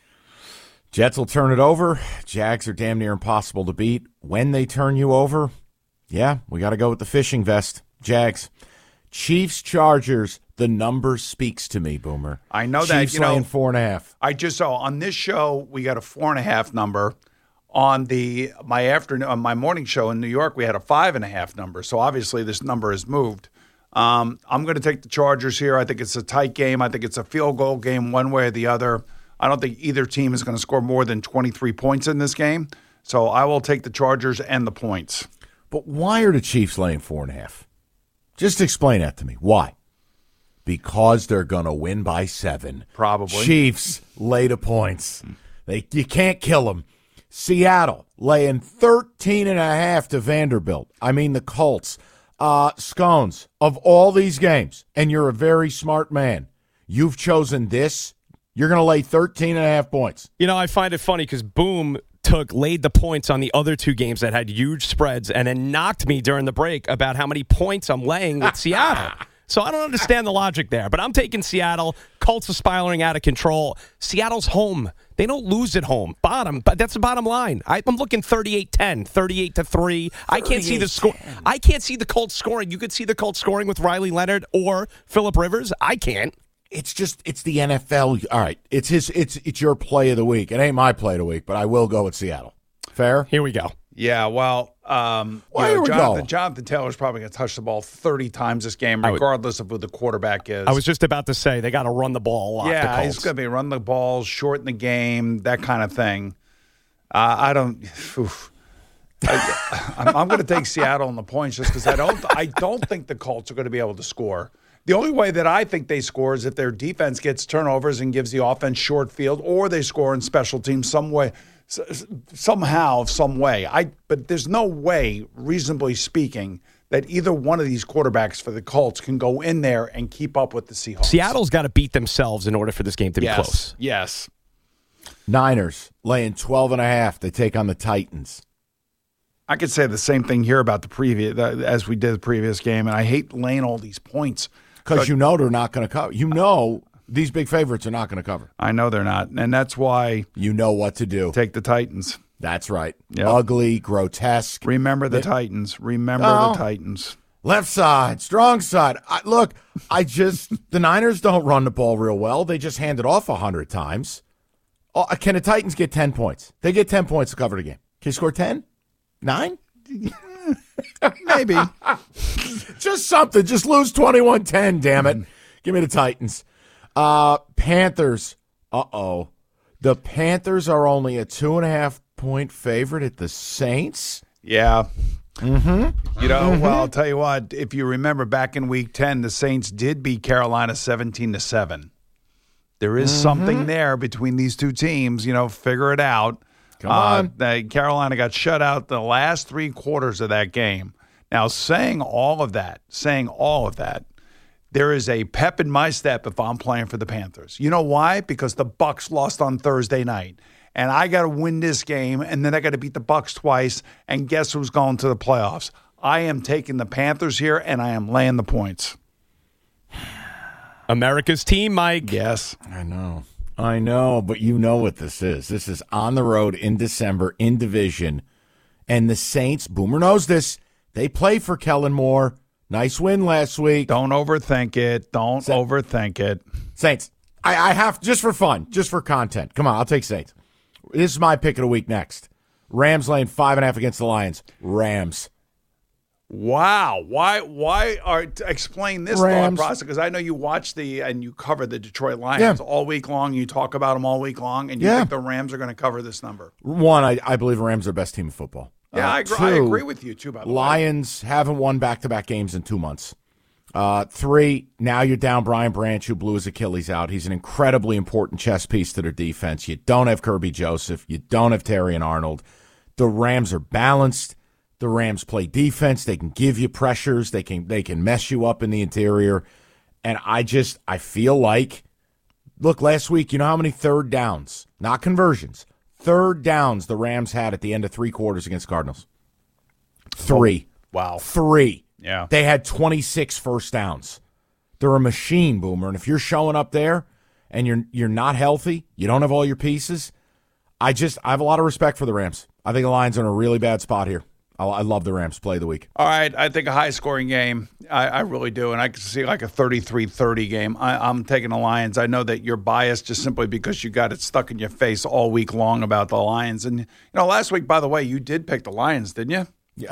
Speaker 10: Jets will turn it over. Jags are damn near impossible to beat. When they turn you over, yeah, we got to go with the fishing vest. Jags. Chiefs, Chargers. The number speaks to me, Boomer.
Speaker 11: I know
Speaker 10: Chiefs
Speaker 11: that. You know,
Speaker 10: laying four and a half.
Speaker 11: I just saw on this show we got a four and a half number. On the my afternoon, on my morning show in New York, we had a five and a half number. So obviously this number has moved. Um, I'm going to take the Chargers here. I think it's a tight game. I think it's a field goal game, one way or the other. I don't think either team is going to score more than twenty-three points in this game. So I will take the Chargers and the points.
Speaker 10: But why are the Chiefs laying four and a half? Just explain that to me. Why? Because they're going to win by seven.
Speaker 11: Probably.
Speaker 10: Chiefs lay the points. They you can't kill them. Seattle laying thirteen and a half to Vanderbilt. I mean the Colts. Uh, Scones, of all these games, and you're a very smart man, you've chosen this. You're going to lay thirteen and a half points.
Speaker 17: You know, I find it funny because Boom took laid the points on the other two games that had huge spreads and then knocked me during the break about how many points I'm laying with Seattle. So I don't understand the logic there, but I'm taking Seattle. Colts are spiraling out of control. Seattle's home. They don't lose at home. Bottom, but that's the bottom line. I, I'm looking thirty-eight ten, thirty-eight to three. I can't see the score. I can't see the Colts scoring. You could see the Colts scoring with Riley Leonard or Phillip Rivers. I can't.
Speaker 10: It's just it's the N F L. All right, it's his. It's it's your play of the week. It ain't my play of the week, but I will go with Seattle. Fair.
Speaker 17: Here we go.
Speaker 11: Yeah, well, um,
Speaker 10: Well,
Speaker 11: you
Speaker 10: here
Speaker 11: know,
Speaker 10: we
Speaker 11: Jonathan,
Speaker 10: go.
Speaker 11: Jonathan Taylor's probably going to touch the ball thirty times this game,
Speaker 17: I would-
Speaker 11: regardless of who the quarterback is.
Speaker 17: I was just about to say they got to run the ball a lot. the
Speaker 11: yeah,
Speaker 17: Colts.
Speaker 11: he's going to be run the ball, shorten the game, that kind of thing. Uh, I don't. Oof. I, I'm, I'm going to take Seattle on the points just because I don't. I don't think the Colts are going to be able to score. The only way that I think they score is if their defense gets turnovers and gives the offense short field, or they score in special teams some way, s- somehow, some way. I. But there's no way, reasonably speaking, that either one of these quarterbacks for the Colts can go in there and keep up with the Seahawks.
Speaker 17: Seattle's got to beat themselves in order for this game to be
Speaker 11: yes.
Speaker 17: close.
Speaker 11: Yes.
Speaker 10: Niners laying twelve and a half. They take on the Titans.
Speaker 11: I could say the same thing here about the previous, as we did the previous game, and I hate laying all these points.
Speaker 10: Because you know they're not going to cover. You know these big favorites are not going to cover.
Speaker 11: I know they're not, and that's why
Speaker 10: you know what to do.
Speaker 11: Take the Titans.
Speaker 10: That's right.
Speaker 11: Yep.
Speaker 10: Ugly, grotesque.
Speaker 11: Remember the
Speaker 10: They-
Speaker 11: Titans. Remember
Speaker 10: Oh.
Speaker 11: the Titans.
Speaker 10: Left side, strong side. I, look, I just the Niners don't run the ball real well. They just hand it off a hundred times. Oh, can the Titans get ten points? They get ten points to cover the game. Can you score ten? Nine?
Speaker 11: Maybe.
Speaker 10: Just something. Just lose twenty-one ten, damn it. Give me the Titans. Uh, Panthers. Uh-oh. The Panthers are only a two and a half point favorite at the Saints.
Speaker 11: Yeah.
Speaker 10: Mm-hmm.
Speaker 11: You know,
Speaker 10: Mhm.
Speaker 11: well, I'll tell you what. If you remember back in Week ten, the Saints did beat Carolina seventeen to seven. There is
Speaker 10: Mhm.
Speaker 11: something there between these two teams. You know, figure it out.
Speaker 10: Come on.
Speaker 11: Uh, they- Carolina got shut out the last three quarters of that game. Now, saying all of that, saying all of that, there is a pep in my step if I'm playing for the Panthers. You know why? Because the Bucs lost on Thursday night. And I got to win this game, and then I got to beat the Bucs twice, and guess who's going to the playoffs? I am taking the Panthers here, and I am laying the points.
Speaker 17: America's team, Mike.
Speaker 11: Yes.
Speaker 10: I know. I know, but you know what this is. This is on the road in December in division. And the Saints, Boomer knows this, they play for Kellen Moore. Nice win last week.
Speaker 11: Don't overthink it. Don't Sa- overthink it.
Speaker 10: Saints. I, I have, just for fun, just for content. Come on, I'll take Saints. This is my pick of the week next. Rams laying five and a half against the Lions. Rams.
Speaker 11: Wow. Why Why are explain this
Speaker 10: Rams.
Speaker 11: thought process? Because I know you watch the and you cover the Detroit Lions
Speaker 10: Yeah.
Speaker 11: all week long. You talk about them all week long, and you
Speaker 10: Yeah.
Speaker 11: think the Rams are going to cover this number.
Speaker 10: One, I, I believe the Rams are the best team in football.
Speaker 11: Yeah,
Speaker 10: Uh,
Speaker 11: I, agree,
Speaker 10: two,
Speaker 11: I agree with you, too, by the way.
Speaker 10: Lions haven't won back-to-back games in two months. Uh, three, now you're down Brian Branch, who blew his Achilles out. He's an incredibly important chess piece to their defense. You don't have Kirby Joseph. You don't have Terry and Arnold. The Rams are balanced. The Rams play defense. They can give you pressures. They can they can mess you up in the interior. And I just, I feel like, look, last week, you know how many third downs, not conversions, third downs the Rams had at the end of three quarters against Cardinals? Three.
Speaker 11: Oh, wow.
Speaker 10: Three.
Speaker 11: Yeah.
Speaker 10: They had twenty-six first downs. They're a machine, Boomer. And if you're showing up there and you're you're not healthy, you don't have all your pieces, I just I have a lot of respect for the Rams. I think the Lions are in a really bad spot here. I, I love the Rams play of the week.
Speaker 11: All right, I think a high-scoring game. I, I really do, and I can see like a thirty-three thirty game. I, I'm taking the Lions. I know that you're biased just simply because you got it stuck in your face all week long about the Lions. And, you know, last week, by the way, you did pick the Lions, didn't you?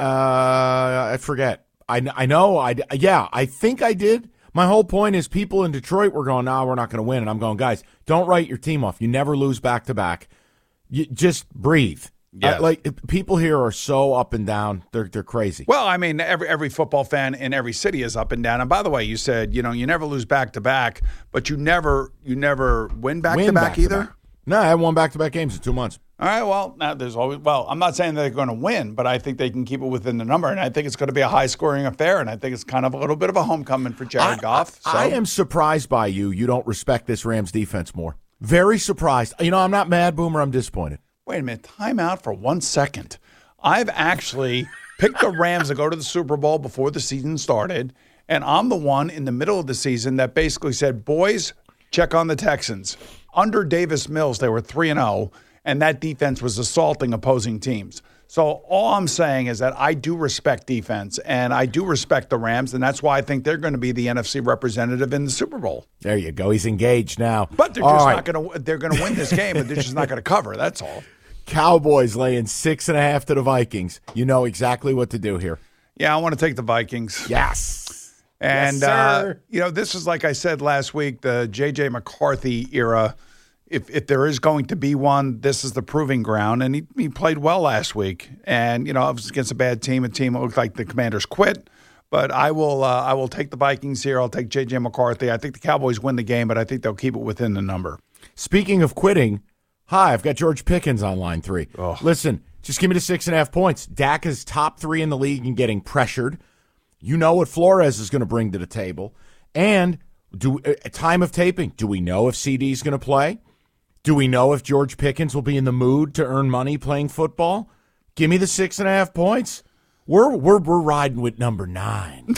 Speaker 10: Uh, I forget. I, I know. I, yeah, I think I did. My whole point is people in Detroit were going, nah, we're not going to win. And I'm going, guys, don't write your team off. You never lose back-to-back. You just breathe.
Speaker 11: Yes.
Speaker 10: Uh, like people here are so up and down. They're they're crazy.
Speaker 11: Well, I mean, every every football fan in every city is up and down. And by the way, you said, you know, you never lose back to back, but you never you never win back
Speaker 10: Win
Speaker 11: to back either.
Speaker 10: back-to-back. No, I had won back-to-back games in two months.
Speaker 11: All right, well, now there's always well, I'm not saying they're going to win, but I think they can keep it within the number, and I think it's going to be a high-scoring affair, and I think it's kind of a little bit of a homecoming for Jared
Speaker 10: I,
Speaker 11: Goff. So.
Speaker 10: I am surprised by you. You don't respect this Rams defense more. Very surprised. You know, I'm not mad, Boomer. I'm disappointed.
Speaker 11: Wait a minute, time out for one second. I've actually picked the Rams to go to the Super Bowl before the season started, and I'm the one in the middle of the season that basically said, boys, check on the Texans. Under Davis Mills, they were three and oh, and that defense was assaulting opposing teams. So all I'm saying is that I do respect defense, and I do respect the Rams, and that's why I think they're going to be the N F C representative in the Super Bowl.
Speaker 10: There you go. He's engaged now.
Speaker 11: But they're
Speaker 10: All
Speaker 11: just
Speaker 10: right.
Speaker 11: not going to. They're going to win this game, but they're just not going to cover. That's all.
Speaker 10: Cowboys laying six and a half to the Vikings. You know exactly what to do here.
Speaker 11: Yeah, I want to take the Vikings.
Speaker 10: Yes.
Speaker 11: And,
Speaker 10: Yes, sir.
Speaker 11: uh, you know, this is, like I said last week, the J J McCarthy era. If if there is going to be one, this is the proving ground. And he, he played well last week. And, you know, it was against a bad team, a team that looked like the Commanders quit. But I will uh, I will take the Vikings here. I'll take J J McCarthy. I think the Cowboys win the game, but I think they'll keep it within the number.
Speaker 10: Speaking of quitting, hi, I've got George Pickens on line three.
Speaker 11: Oh.
Speaker 10: Listen, just give me the six and a half points. Dak is top three in the league and getting pressured. You know what Flores is going to bring to the table. And do uh, time of taping, do we know if C D is going to play? Do we know if George Pickens will be in the mood to earn money playing football? Give me the six and a half points. We're we're we're riding with number nine.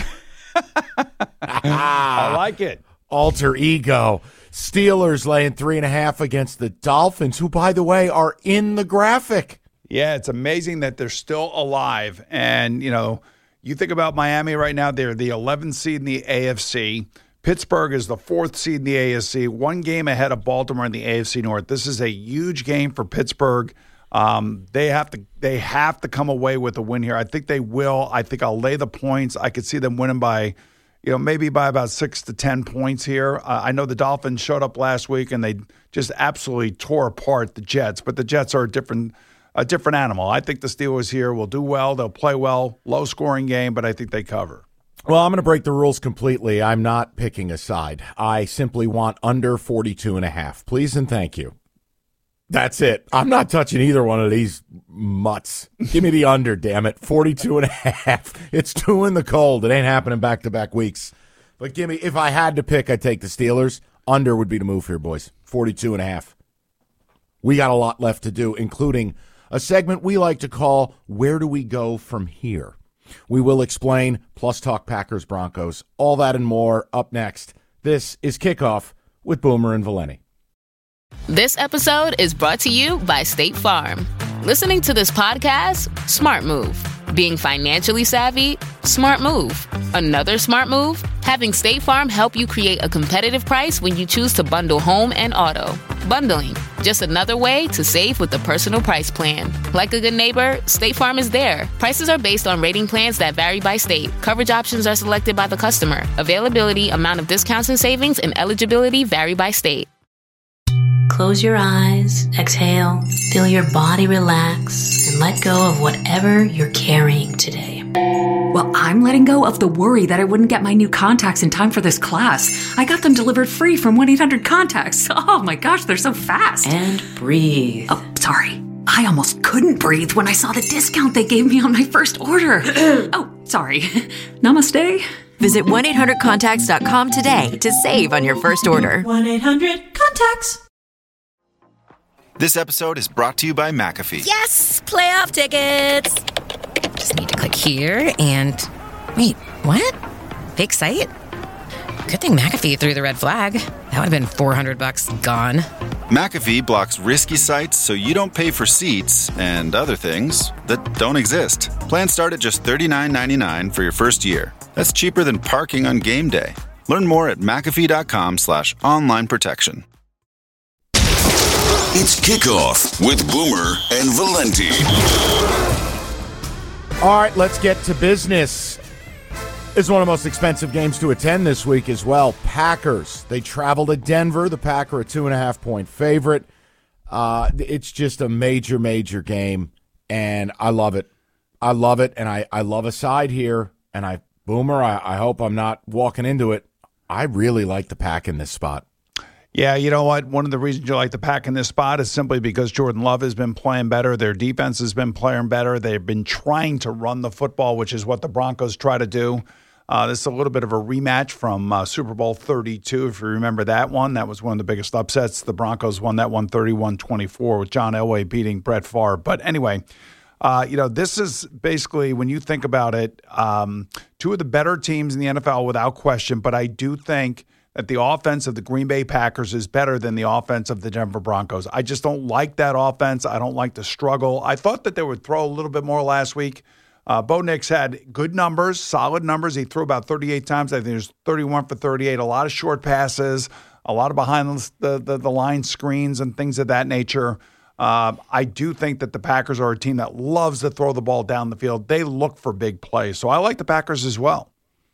Speaker 11: I like it.
Speaker 10: Alter ego. Steelers laying three and a half against the Dolphins, who, by the way, are in the graphic.
Speaker 11: Yeah, it's amazing that they're still alive. And, you know, you think about Miami right now, they're the eleventh seed in the A F C. Pittsburgh is the fourth seed in the A F C, one game ahead of Baltimore in the A F C North. This is a huge game for Pittsburgh. Um, they have to they have to come away with a win here. I think they will. I think I'll lay the points. I could see them winning by, you know, maybe by about six to ten points here. Uh, I know the Dolphins showed up last week and they just absolutely tore apart the Jets, but the Jets are a different a different animal. I think the Steelers here will do well. They'll play well. Low scoring game, but I think they cover.
Speaker 10: Well, I'm going to break the rules completely. I'm not picking a side. I simply want under forty-two and a half. Please and thank you. That's it. I'm not touching either one of these mutts. Give me the under, damn it. forty-two and a half. It's two in the cold. It ain't happening back-to-back weeks. But give me, if I had to pick, I'd take the Steelers. Under would be the move here, boys. forty-two and a half. We got a lot left to do, including a segment we like to call Where Do We Go From Here? We will explain, plus talk Packers, Broncos, all that and more up next. This is Kickoff with Boomer and Valenti.
Speaker 18: This episode is brought to you by State Farm. Listening to this podcast? Smart move. Being financially savvy? Smart move. Another smart move? Having State Farm help you create a competitive price when you choose to bundle home and auto. Bundling, just another way to save with the personal price plan. Like a good neighbor, State Farm is there. Prices are based on rating plans that vary by state. Coverage options are selected by the customer. Availability, amount of discounts and savings, and eligibility vary by state.
Speaker 19: Close your eyes, exhale, feel your body relax, and let go of whatever you're carrying today.
Speaker 20: Well, I'm letting go of the worry that I wouldn't get my new contacts in time for this class. I got them delivered free from one eight hundred contacts. Oh my gosh, they're so fast.
Speaker 19: And breathe.
Speaker 20: Oh, sorry. I almost couldn't breathe when I saw the discount they gave me on my first order. Oh, sorry. Namaste.
Speaker 21: Visit one eight hundred contacts dot com today to save on your first order.
Speaker 20: one eight hundred contacts.
Speaker 22: This episode is brought to you by McAfee.
Speaker 23: Yes! Playoff tickets! Just need to click here and... Wait, what? Fake site? Good thing McAfee threw the red flag. That would have been four hundred bucks gone.
Speaker 22: McAfee blocks risky sites so you don't pay for seats and other things that don't exist. Plans start at just thirty-nine ninety-nine for your first year. That's cheaper than parking on game day. Learn more at McAfee.com slash online protection.
Speaker 8: It's Kickoff with Boomer and Valenti.
Speaker 10: All right, let's get to business. It's one of the most expensive games to attend this week as well. Packers, they travel to Denver. The Packer, a two and a half point favorite. Uh, it's just a major, major game, and I love it. I love it, and I, I love a side here. And I, Boomer, I, I hope I'm not walking into it. I really like the Pack in this spot.
Speaker 11: Yeah, you know what? One of the reasons you like the Pack in this spot is simply because Jordan Love has been playing better. Their defense has been playing better. They've been trying to run the football, which is what the Broncos try to do. Uh, this is a little bit of a rematch from uh, Super Bowl thirty-two, if you remember that one. That was one of the biggest upsets. The Broncos won that one thirty-one twenty-four with John Elway beating Brett Favre. But anyway, uh, you know, this is basically, when you think about it, um, two of the better teams in the N F L without question. But I do think that the offense of the Green Bay Packers is better than the offense of the Denver Broncos. I just don't like that offense. I don't like the struggle. I thought that they would throw a little bit more last week. Uh, Bo Nix had good numbers, solid numbers. He threw about thirty-eight times. I think it was thirty-one for thirty-eight. A lot of short passes, a lot of behind the, the, the line screens and things of that nature. Uh, I do think that the Packers are a team that loves to throw the ball down the field. They look for big plays. So I like the Packers as well.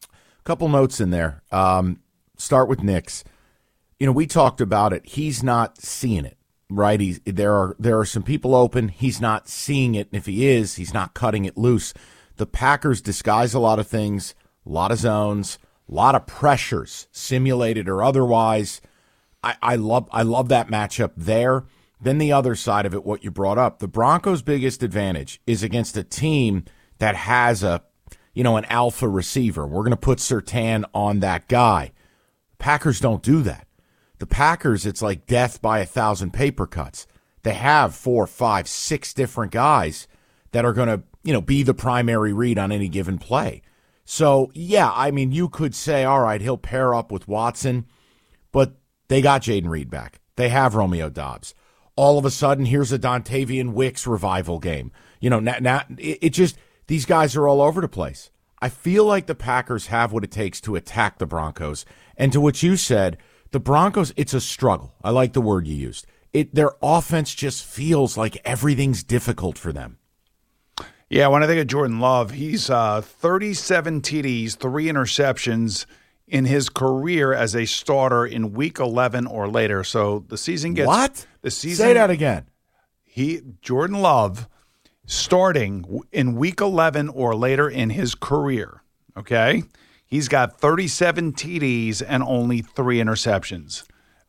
Speaker 10: A couple notes in there. Um, Start with Nix. You know, we talked about it. He's not seeing it, right? He's, there are there are some people open. He's not seeing it. And if he is, he's not cutting it loose. The Packers disguise a lot of things, a lot of zones, a lot of pressures, simulated or otherwise. I, I love I love that matchup there. Then the other side of it, what you brought up, the Broncos' biggest advantage is against a team that has a, you know, an alpha receiver. We're going to put Surtain on that guy. Packers don't do that. The Packers, it's like death by a thousand paper cuts. They have four, five, six different guys that are going to, you know, be the primary read on any given play. So, yeah, I mean, you could say, all right, he'll pair up with Watson, but they got Jaden Reed back. They have Romeo Doubs. All of a sudden, here's a Dontavian Wicks revival game. You know, now, now it, it just, these guys are all over the place. I feel like the Packers have what it takes to attack the Broncos. And to what you said, the Broncos, it's a struggle. I like the word you used. It their offense just feels like everything's difficult for them.
Speaker 11: Yeah, when I think of Jordan Love, he's uh, thirty-seven T Ds, three interceptions in his career as a starter in week eleven or later. So the season gets
Speaker 10: What?
Speaker 11: The season
Speaker 10: Say that again.
Speaker 11: He Jordan Love starting in week eleven or later in his career, okay? He's got thirty-seven T Ds and only three interceptions.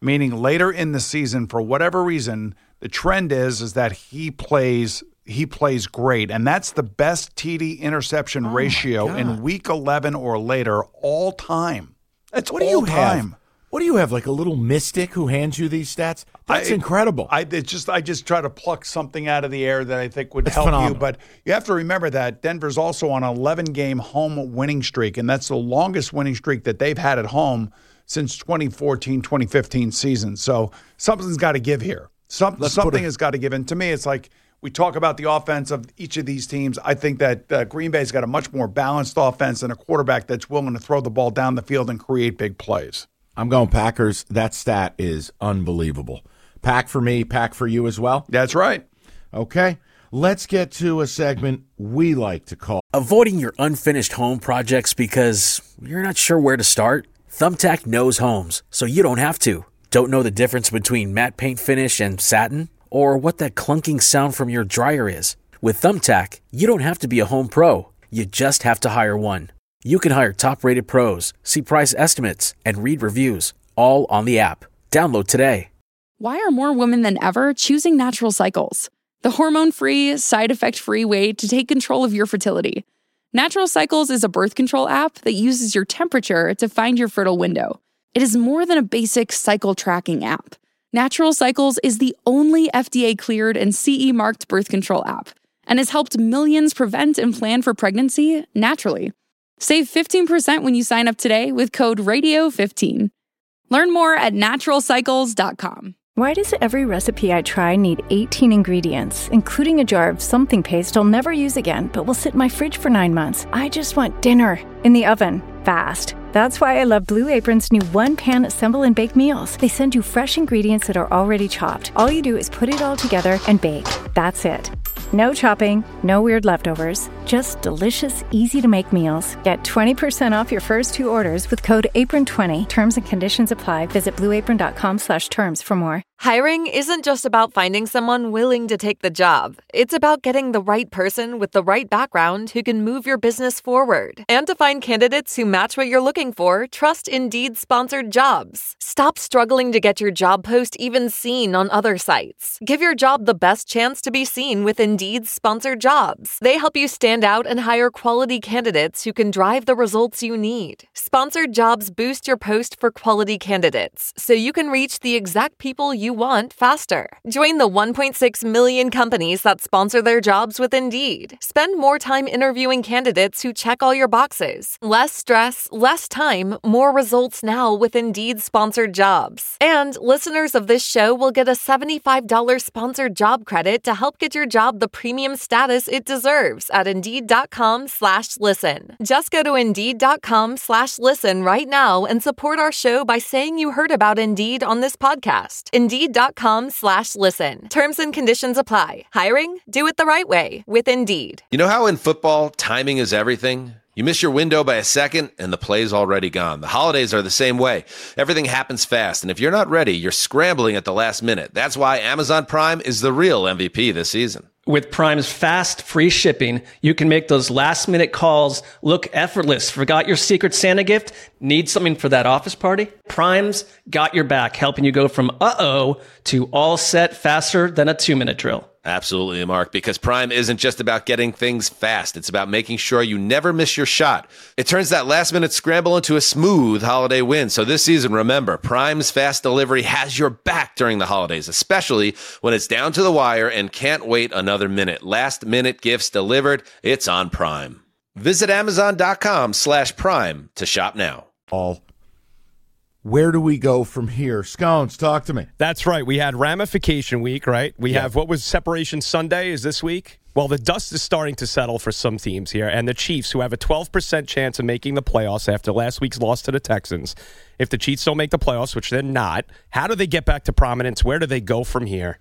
Speaker 11: meaning later in the season, for whatever reason, the trend is is that he plays he plays great, and that's the best T D interception
Speaker 10: Oh,
Speaker 11: ratio
Speaker 10: my God.
Speaker 11: in week eleven or later all time. That's
Speaker 10: What do
Speaker 11: all
Speaker 10: you
Speaker 11: time.
Speaker 10: have? What do you have? Like a little mystic who hands you these stats? That's
Speaker 11: I-
Speaker 10: incredible.
Speaker 11: I it just I just try to pluck something out of the air that I think would
Speaker 10: That's
Speaker 11: help you.
Speaker 10: phenomenal.
Speaker 11: But you have to remember that Denver's also on an eleven-game home winning streak, and that's the longest winning streak that they've had at home since twenty fourteen twenty fifteen season. So something's got to give here. Some,
Speaker 10: Let's put
Speaker 11: something
Speaker 10: it-
Speaker 11: has got to give. And to me, it's like we talk about the offense of each of these teams. I think that uh, Green Bay's got a much more balanced offense and a quarterback that's willing to throw the ball down the field and create big plays.
Speaker 10: I'm going Packers. That stat is unbelievable. Pack for me, pack for you as well?
Speaker 11: That's right.
Speaker 10: Okay. Let's get to a segment we like to call
Speaker 9: Avoiding your unfinished home projects because you're not sure where to start? Thumbtack knows homes, so you don't have to. Don't know the difference between matte paint finish and satin? Or what that clunking sound from your dryer is? With Thumbtack, you don't have to be a home pro. You just have to hire one. You can hire top-rated pros, see price estimates, and read reviews, all on the app. Download today.
Speaker 12: Why are more women than ever choosing Natural Cycles? The hormone-free, side-effect-free way to take control of your fertility. Natural Cycles is a birth control app that uses your temperature to find your fertile window. It is more than a basic cycle tracking app. Natural Cycles is the only F D A-cleared and C E-marked birth control app and has helped millions prevent and plan for pregnancy naturally. Save fifteen percent when you sign up today with code radio fifteen. Learn more at natural cycles dot com.
Speaker 7: Why does every recipe I try need eighteen ingredients, including a jar of something paste I'll never use again, but will sit in my fridge for nine months? I just want dinner in the oven, fast. That's why I love Blue Apron's new one-pan assemble and bake meals. They send you fresh ingredients that are already chopped. All you do is put it all together and bake. That's it. No chopping, no weird leftovers, just delicious, easy-to-make meals. Get twenty percent off your first two orders with code apron twenty. Terms and conditions apply. Visit blue apron dot com slash terms for more.
Speaker 13: Hiring isn't just about finding someone willing to take the job. It's about getting the right person with the right background who can move your business forward. And to find candidates who match what you're looking for, trust Indeed sponsored jobs. Stop struggling to get your job post even seen on other sites. Give your job the best chance to be seen with Indeed sponsored jobs. They help you stand out and hire quality candidates who can drive the results you need. Sponsored jobs boost your post for quality candidates, so you can reach the exact people you want faster. Join the one point six million companies that sponsor their jobs with Indeed. Spend more time interviewing candidates who check all your boxes. Less stress, less time, more results now with Indeed sponsored jobs. And listeners of this show will get a seventy-five dollars sponsored job credit to help get your job the premium status it deserves at Indeed.com slash listen. Just go to Indeed.com slash listen right now and support our show by saying you heard about Indeed on this podcast. Indeed.com slash listen. Terms and conditions apply. Hiring? Do it the right way with Indeed.
Speaker 1: You know how in football, timing is everything? You miss your window by a second, and the play's already gone. The holidays are the same way. Everything happens fast, and if you're not ready, you're scrambling at the last minute. That's why Amazon Prime is the real M V P this season.
Speaker 2: With Prime's fast, free shipping, you can make those last-minute calls look effortless. Forgot your Secret Santa gift? Need something for that office party? Prime's got your back, helping you go from uh-oh to all set faster than a two-minute drill.
Speaker 1: Absolutely, Mark, because Prime isn't just about getting things fast. It's about making sure you never miss your shot. It turns that last-minute scramble into a smooth holiday win. So this season, remember, Prime's fast delivery has your back during the holidays, especially when it's down to the wire and can't wait another minute. Last-minute gifts delivered. It's on Prime. Visit Amazon.com slash Prime to shop now.
Speaker 10: all. Where do we go from here? Scones, talk to me.
Speaker 17: That's right. We had ramification week, right? We yeah. have, what was Separation Sunday is this week? Well, the dust is starting to settle for some teams here, and the Chiefs, who have a twelve percent chance of making the playoffs after last week's loss to the Texans. If the Chiefs don't make the playoffs, which they're not, how do they get back to prominence? Where do they go from here?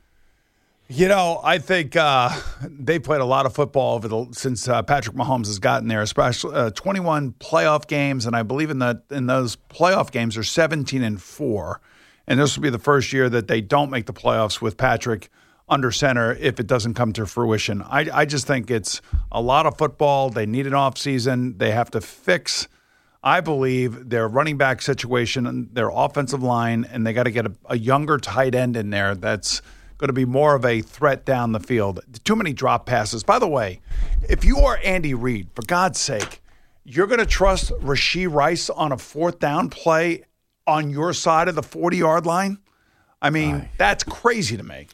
Speaker 11: You know, I think uh, they played a lot of football over the since uh, Patrick Mahomes has gotten there, especially uh, twenty-one playoff games, and I believe in the in those playoff games are seventeen and four, and this will be the first year that they don't make the playoffs with Patrick under center if it doesn't come to fruition. I, I just think it's a lot of football. They need an off season. They have to fix I believe their running back situation and their offensive line, and they got to get a, a younger tight end in there that's going to be more of a threat down the field. Too many drop passes. By the way, if you are Andy Reid, for God's sake, you're going to trust Rashee Rice on a fourth down play on your side of the forty-yard line? I mean, Aye. that's crazy to me.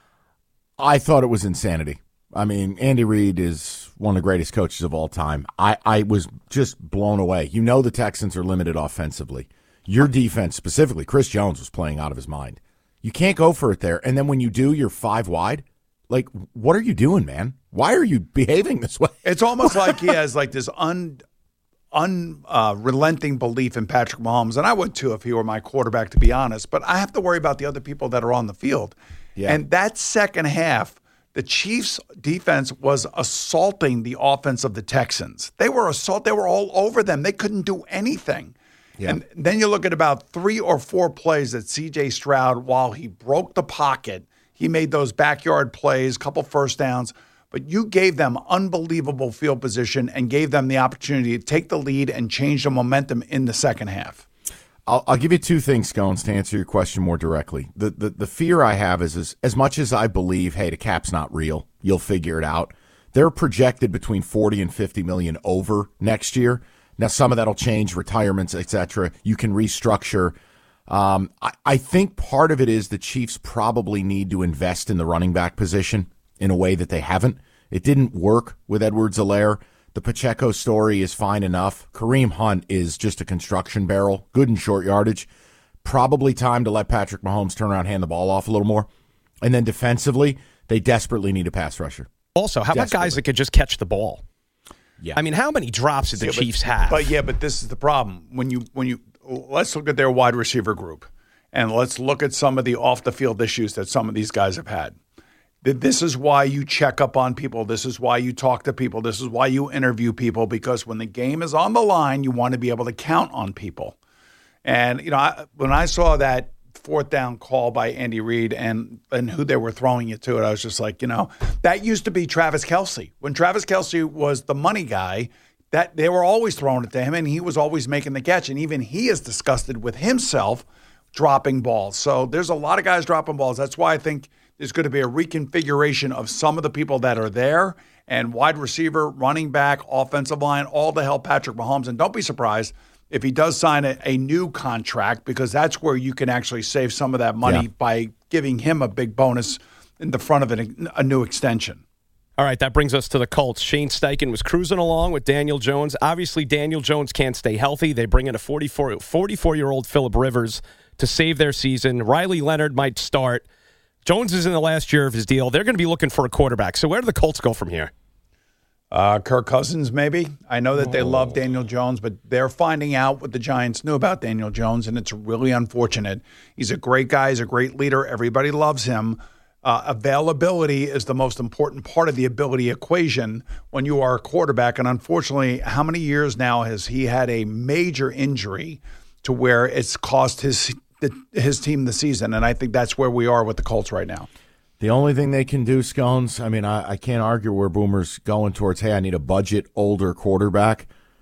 Speaker 10: I thought it was insanity. I mean, Andy Reid is one of the greatest coaches of all time. I, I was just blown away. You know the Texans are limited offensively. Your defense, specifically, Chris Jones was playing out of his mind. You can't go for it there. And then when you do, you're five wide. Like, what are you doing, man? Why are you behaving this way?
Speaker 11: It's almost like he has like this un, unrelenting uh, belief in Patrick Mahomes. And I would too if he were my quarterback, to be honest. But I have to worry about the other people that are on the field. Yeah. And that second half, the Chiefs' defense was assaulting the offense of the Texans. They were assault. They were all over them. They couldn't do anything. Yeah. And then you look at about three or four plays that C J Stroud, while he broke the pocket, he made those backyard plays, couple first downs, but you gave them unbelievable field position and gave them the opportunity to take the lead and change the momentum in the second half.
Speaker 10: I'll, I'll give you two things, Scones, to answer your question more directly. The the, the fear I have is, is as much as I believe, hey, the cap's not real, you'll figure it out. They're projected between forty and fifty million over next year. Now, some of that'll change, retirements, et cetera. You can restructure. Um, I, I think part of it is the Chiefs probably need to invest in the running back position in a way that they haven't. It didn't work with Edwards-Helaire. The Pacheco story is fine enough. Kareem Hunt is just a construction barrel, good in short yardage. Probably time to let Patrick Mahomes turn around and hand the ball off a little more. And then defensively, they desperately need a pass rusher.
Speaker 17: Also, how about guys that could just catch the ball? Yeah. I mean, how many drops did the
Speaker 11: yeah,
Speaker 17: Chiefs
Speaker 11: but,
Speaker 17: have?
Speaker 11: But yeah, but this is the problem. When you when you let's look at their wide receiver group, and let's look at some of the off the field issues that some of these guys have had. This is why you check up on people. This is why you talk to people. This is why you interview people, because when the game is on the line, you want to be able to count on people. And you know, I, when I saw that fourth down call by Andy Reid and and who they were throwing it to, it I was just like, you know, that used to be Travis Kelce. When Travis Kelce was the money guy, that they were always throwing it to him, and he was always making the catch. And even he is disgusted with himself dropping balls. So there's a lot of guys dropping balls. That's why I think there's going to be a reconfiguration of some of the people that are there, and wide receiver, running back, offensive line, all to help Patrick Mahomes. And don't be surprised if he does sign a, a new contract, because that's where you can actually save some of that money yeah. by giving him a big bonus in the front of it, a new extension.
Speaker 17: All right, that brings us to the Colts. Shane Steichen was cruising along with Daniel Jones. Obviously, Daniel Jones can't stay healthy. They bring in a forty-four, forty-four-year-old Phillip Rivers to save their season. Riley Leonard might start. Jones is in the last year of his deal. They're going to be looking for a quarterback. So where do the Colts go from here?
Speaker 11: Uh, Kirk Cousins, maybe. I know that they oh. love Daniel Jones, but they're finding out what the Giants knew about Daniel Jones, and it's really unfortunate. He's a great guy. He's a great leader. Everybody loves him. Uh, availability is the most important part of the ability equation when you are a quarterback. And unfortunately, how many years now has he had a major injury to where it's cost his his team the season? And I think that's where we are with the Colts right now.
Speaker 10: The only thing they can do, Scones, I mean, I, I can't argue where Boomer's going towards, hey, I need a budget older quarterback.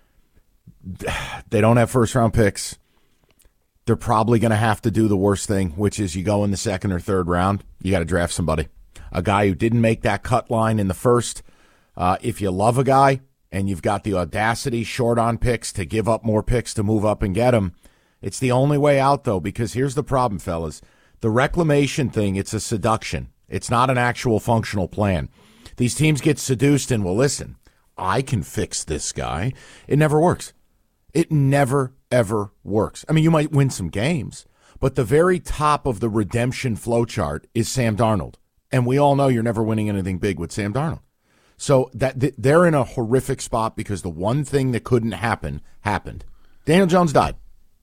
Speaker 10: They don't have first-round picks. They're probably going to have to do the worst thing, which is you go in the second or third round, you got to draft somebody. A guy who didn't make that cut line in the first. Uh, if you love a guy and you've got the audacity short on picks to give up more picks to move up and get him, it's the only way out, though, because here's the problem, fellas. The reclamation thing, it's a seduction. It's not an actual functional plan. These teams get seduced and, well, listen, I can fix this guy. It never works. It never, ever works. I mean, you might win some games, but the very top of the redemption flowchart is Sam Darnold. And we all know you're never winning anything big with Sam Darnold. So that they're in a horrific spot because the one thing that couldn't happen happened. Daniel Jones died.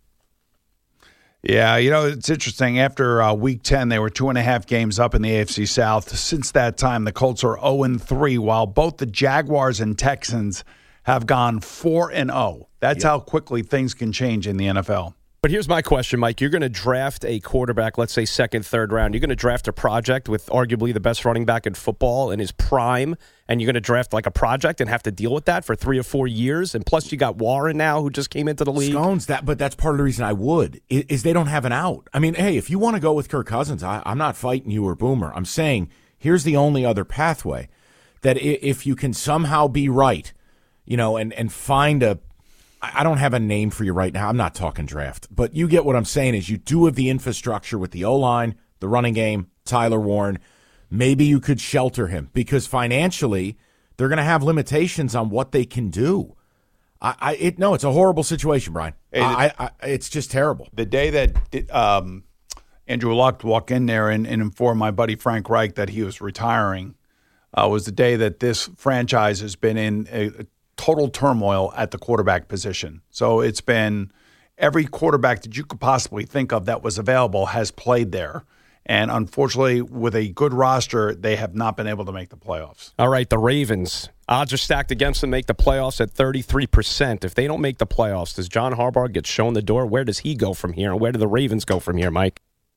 Speaker 11: Yeah, you know, it's interesting. After uh, week ten, they were two and a half games up in the A F C South. Since that time, the Colts are oh and three, while both the Jaguars and Texans have gone four and oh. That's yep. how quickly things can change in the N F L.
Speaker 17: But here's my question, Mike. You're going to draft a quarterback, let's say second, third round. You're going to draft a project with arguably the best running back in football in his prime, and you're going to draft like a project and have to deal with that for three or four years. And plus, you got Warren now, who just came into the league.
Speaker 10: Scones, that, but that's part of the reason I would, is, is they don't have an out. I mean, hey, if you want to go with Kirk Cousins, I, I'm not fighting you or Boomer. I'm saying here's the only other pathway, that if you can somehow be right, you know, and, and find a, I don't have a name for you right now. I'm not talking draft, but you get what I'm saying is you do have the infrastructure with the O-line, the running game, Tyler Warren. Maybe you could shelter him because financially they're going to have limitations on what they can do. I, I it, no, it's a horrible situation, Brian. Hey, the, I, I, it's just terrible.
Speaker 11: The day that um, Andrew Luck walked in there and, and informed my buddy Frank Reich that he was retiring uh, was the day that this franchise has been in a, a total turmoil at the quarterback position. So it's been every quarterback that you could possibly think of that was available has played there. And unfortunately, with a good roster, they have not been able to make the playoffs.
Speaker 17: All right, the Ravens. Odds are stacked against them make the playoffs at thirty-three percent. If they don't make the playoffs, does John Harbaugh get shown the door? Where does he go from here? And where do the Ravens go from here, Mike?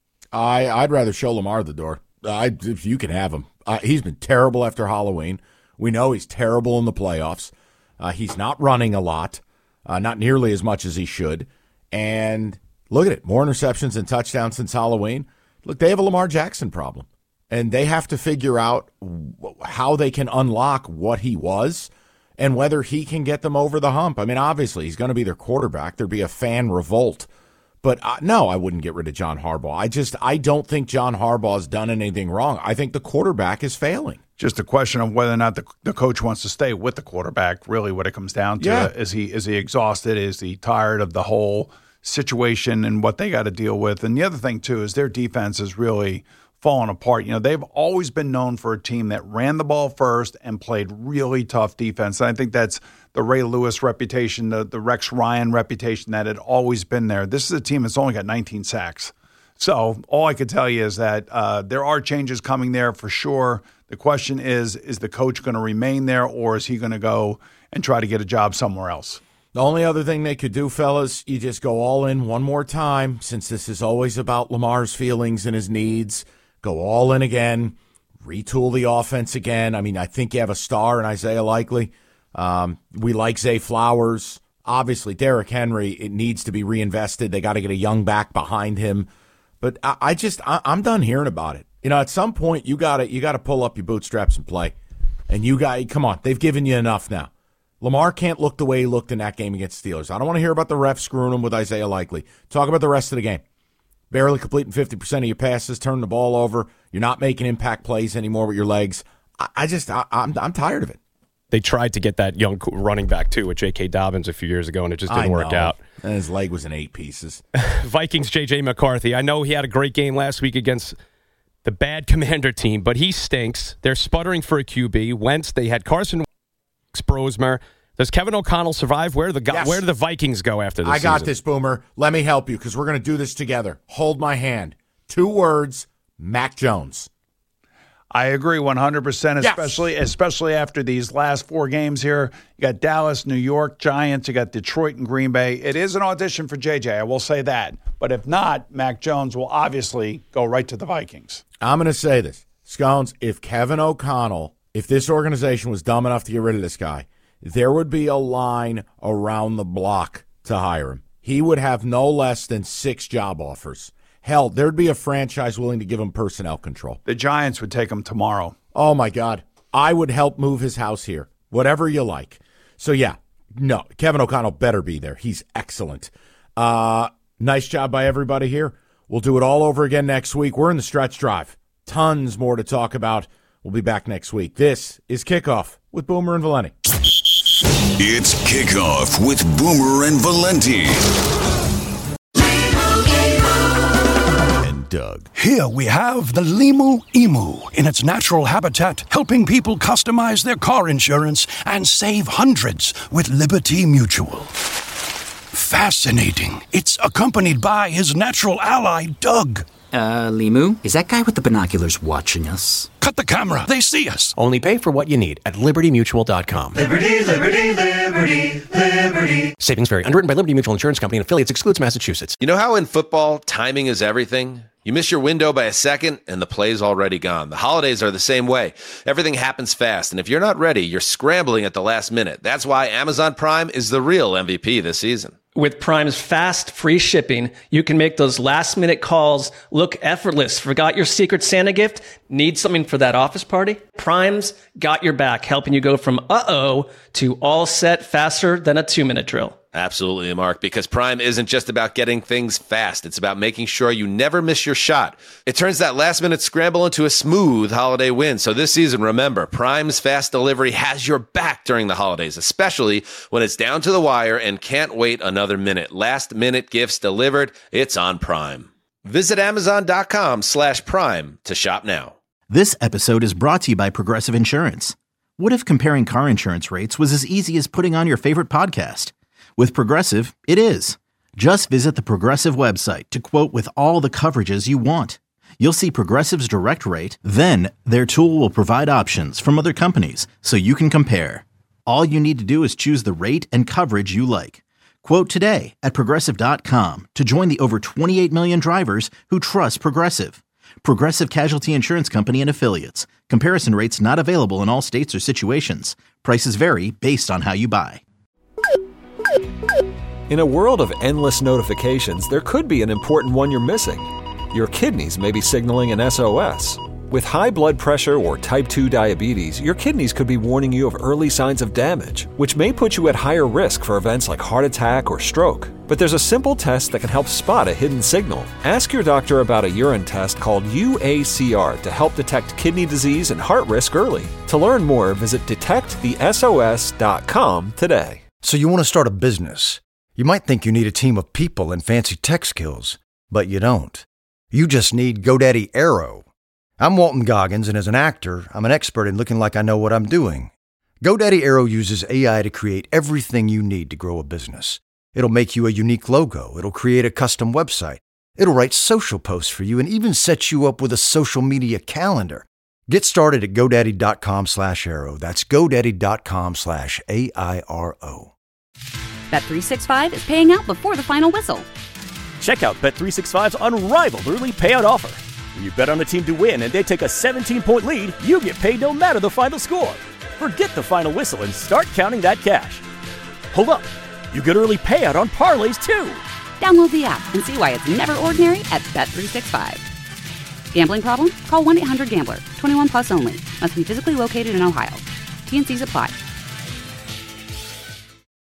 Speaker 10: I, I'd rather show Lamar the door. I, if you can have him. Uh, he's been terrible after Halloween. We know he's terrible in the playoffs. Uh, he's not running a lot, uh, not nearly as much as he should. And look at it, more interceptions and touchdowns since Halloween. Look, they have a Lamar Jackson problem, and they have to figure out how they can unlock what he was and whether he can get them over the hump. I mean, obviously, he's going to be their quarterback. There'd be a fan revolt. But uh, no, I wouldn't get rid of John Harbaugh. I just I don't think John Harbaugh's done anything wrong. I think the quarterback is failing.
Speaker 11: Just a question of whether or not the, the coach wants to stay with the quarterback, really what it comes down to.
Speaker 10: Yeah.
Speaker 11: Is he is he exhausted? Is he tired of the whole situation and what they got to deal with? And the other thing, too, is their defense is really falling apart. You know, they've always been known for a team that ran the ball first and played really tough defense. And I think that's the Ray Lewis reputation, the, the Rex Ryan reputation that had always been there. This is a team that's only got nineteen sacks. So all I could tell you is that uh, there are changes coming there for sure. The question is, is the coach going to remain there, or is he going to go and try to get a job somewhere else?
Speaker 10: The only other thing they could do, fellas, you just go all in one more time, since this is always about Lamar's feelings and his needs. Go all in again, retool the offense again. I mean, I think you have a star in Isaiah Likely. Um, we like Zay Flowers. Obviously, Derrick Henry, it needs to be reinvested. They got to get a young back behind him. But I, I just, I, I'm done hearing about it. You know, at some point, you got to you got to pull up your bootstraps and play. And you got, come on, they've given you enough now. Lamar can't look the way he looked in that game against the Steelers. I don't want to hear about the refs screwing him with Isaiah Likely. Talk about the rest of the game. Barely completing fifty percent of your passes, turning the ball over. You're not making impact plays anymore with your legs. I, I just, I, I'm, I'm tired of it.
Speaker 17: They tried to get that young running back, too, with J K. Dobbins a few years ago, and it just didn't
Speaker 10: I
Speaker 17: work
Speaker 10: know.
Speaker 17: out.
Speaker 10: And his leg was in eight pieces.
Speaker 17: Vikings, J J. McCarthy. I know he had a great game last week against the bad Commander team, but he stinks. They're sputtering for a Q B. Wentz, they had Carson Brosmer. Does Kevin O'Connell survive? Where, the,
Speaker 10: Yes.
Speaker 17: where do the Vikings go after this
Speaker 10: I got
Speaker 17: season?
Speaker 10: this, Boomer. Let me help you because we're going to do this together. Hold my hand. Two words, Mac Jones.
Speaker 11: I agree one hundred percent,
Speaker 10: Yes.
Speaker 11: especially especially after these last four games here. You got Dallas, New York, Giants. You got Detroit and Green Bay. It is an audition for J J, I will say that. But if not, Mac Jones will obviously go right to the Vikings.
Speaker 10: I'm going to say this. Scones, if Kevin O'Connell, if this organization was dumb enough to get rid of this guy, there would be a line around the block to hire him. He would have no less than six job offers. Hell, there'd be a franchise willing to give him personnel control.
Speaker 11: The Giants would take him tomorrow.
Speaker 10: Oh, my God. I would help move his house here. Whatever you like. So, yeah, no, Kevin O'Connell better be there. He's excellent. Uh, nice job by everybody here. We'll do it all over again next week. We're in the stretch drive. Tons more to talk about. We'll be back next week. This is Kickoff with Boomer and Valenti.
Speaker 8: It's Kickoff with Boomer and Valenti.
Speaker 10: Doug.
Speaker 3: Here we have the Limu Emu in its natural habitat, helping people customize their car insurance and save hundreds with Liberty Mutual. Fascinating. It's accompanied by his natural ally, Doug.
Speaker 4: Uh, Limu? Is that guy with the binoculars watching us?
Speaker 3: Cut the camera. They see us.
Speaker 6: Only pay for what you need at liberty mutual dot com.
Speaker 24: Liberty, liberty, liberty.
Speaker 5: Liberty, Liberty.
Speaker 6: Savings vary. Underwritten by Liberty Mutual Insurance Company and affiliates. Excludes Massachusetts.
Speaker 1: You know how in football, timing is everything? You miss your window by a second, and the play's already gone. The holidays are the same way. Everything happens fast, and if you're not ready, you're scrambling at the last minute. That's why Amazon Prime is the real M V P this season.
Speaker 2: With Prime's fast, free shipping, you can make those last-minute calls look effortless. Forgot your Secret Santa gift? Need something for that office party? Prime's got your back, helping you go from uh-oh to all set faster than a two-minute drill.
Speaker 1: Absolutely, Mark, because Prime isn't just about getting things fast. It's about making sure you never miss your shot. It turns that last-minute scramble into a smooth holiday win. So this season, remember, Prime's fast delivery has your back during the holidays, especially when it's down to the wire and can't wait another minute. Last-minute gifts delivered, it's on Prime. Visit Amazon.com slash Prime to shop now.
Speaker 14: This episode is brought to you by Progressive Insurance. What if comparing car insurance rates was as easy as putting on your favorite podcast? With Progressive, it is. Just visit the Progressive website to quote with all the coverages you want. You'll see Progressive's direct rate, then their tool will provide options from other companies so you can compare. All you need to do is choose the rate and coverage you like. Quote today at Progressive dot com to join the over twenty-eight million drivers who trust Progressive. Progressive Casualty Insurance Company and Affiliates. Comparison rates not available in all states or situations. Prices vary based on how you buy.
Speaker 24: In a world of endless notifications, there could be an important one you're missing. Your kidneys may be signaling an S O S. With high blood pressure or type two diabetes, your kidneys could be warning you of early signs of damage, which may put you at higher risk for events like heart attack or stroke. But there's a simple test that can help spot a hidden signal. Ask your doctor about a urine test called U A C R to help detect kidney disease and heart risk early. To learn more, visit detect the S O S dot com today.
Speaker 25: So you want to start a business. You might think you need a team of people and fancy tech skills, but you don't. You just need GoDaddy Aero. I'm Walton Goggins, and as an actor, I'm an expert in looking like I know what I'm doing. GoDaddy Aero uses A I to create everything you need to grow a business. It'll make you a unique logo. It'll create a custom website. It'll write social posts for you and even set you up with a social media calendar. Get started at GoDaddy.com slash Aero. That's GoDaddy.com slash A I R O.
Speaker 26: Bet three sixty-five is paying out before the final whistle.
Speaker 27: Check out Bet three sixty-five's unrivaled early payout offer. When you bet on a team to win and they take a seventeen-point lead, you get paid no matter the final score. Forget the final whistle and start counting that cash. Hold up. You get early payout on parlays, too.
Speaker 26: Download the app and see why it's never ordinary at Bet three sixty-five. Gambling problem? Call one eight hundred gambler. twenty-one plus only. Must be physically located in Ohio. T and C's apply.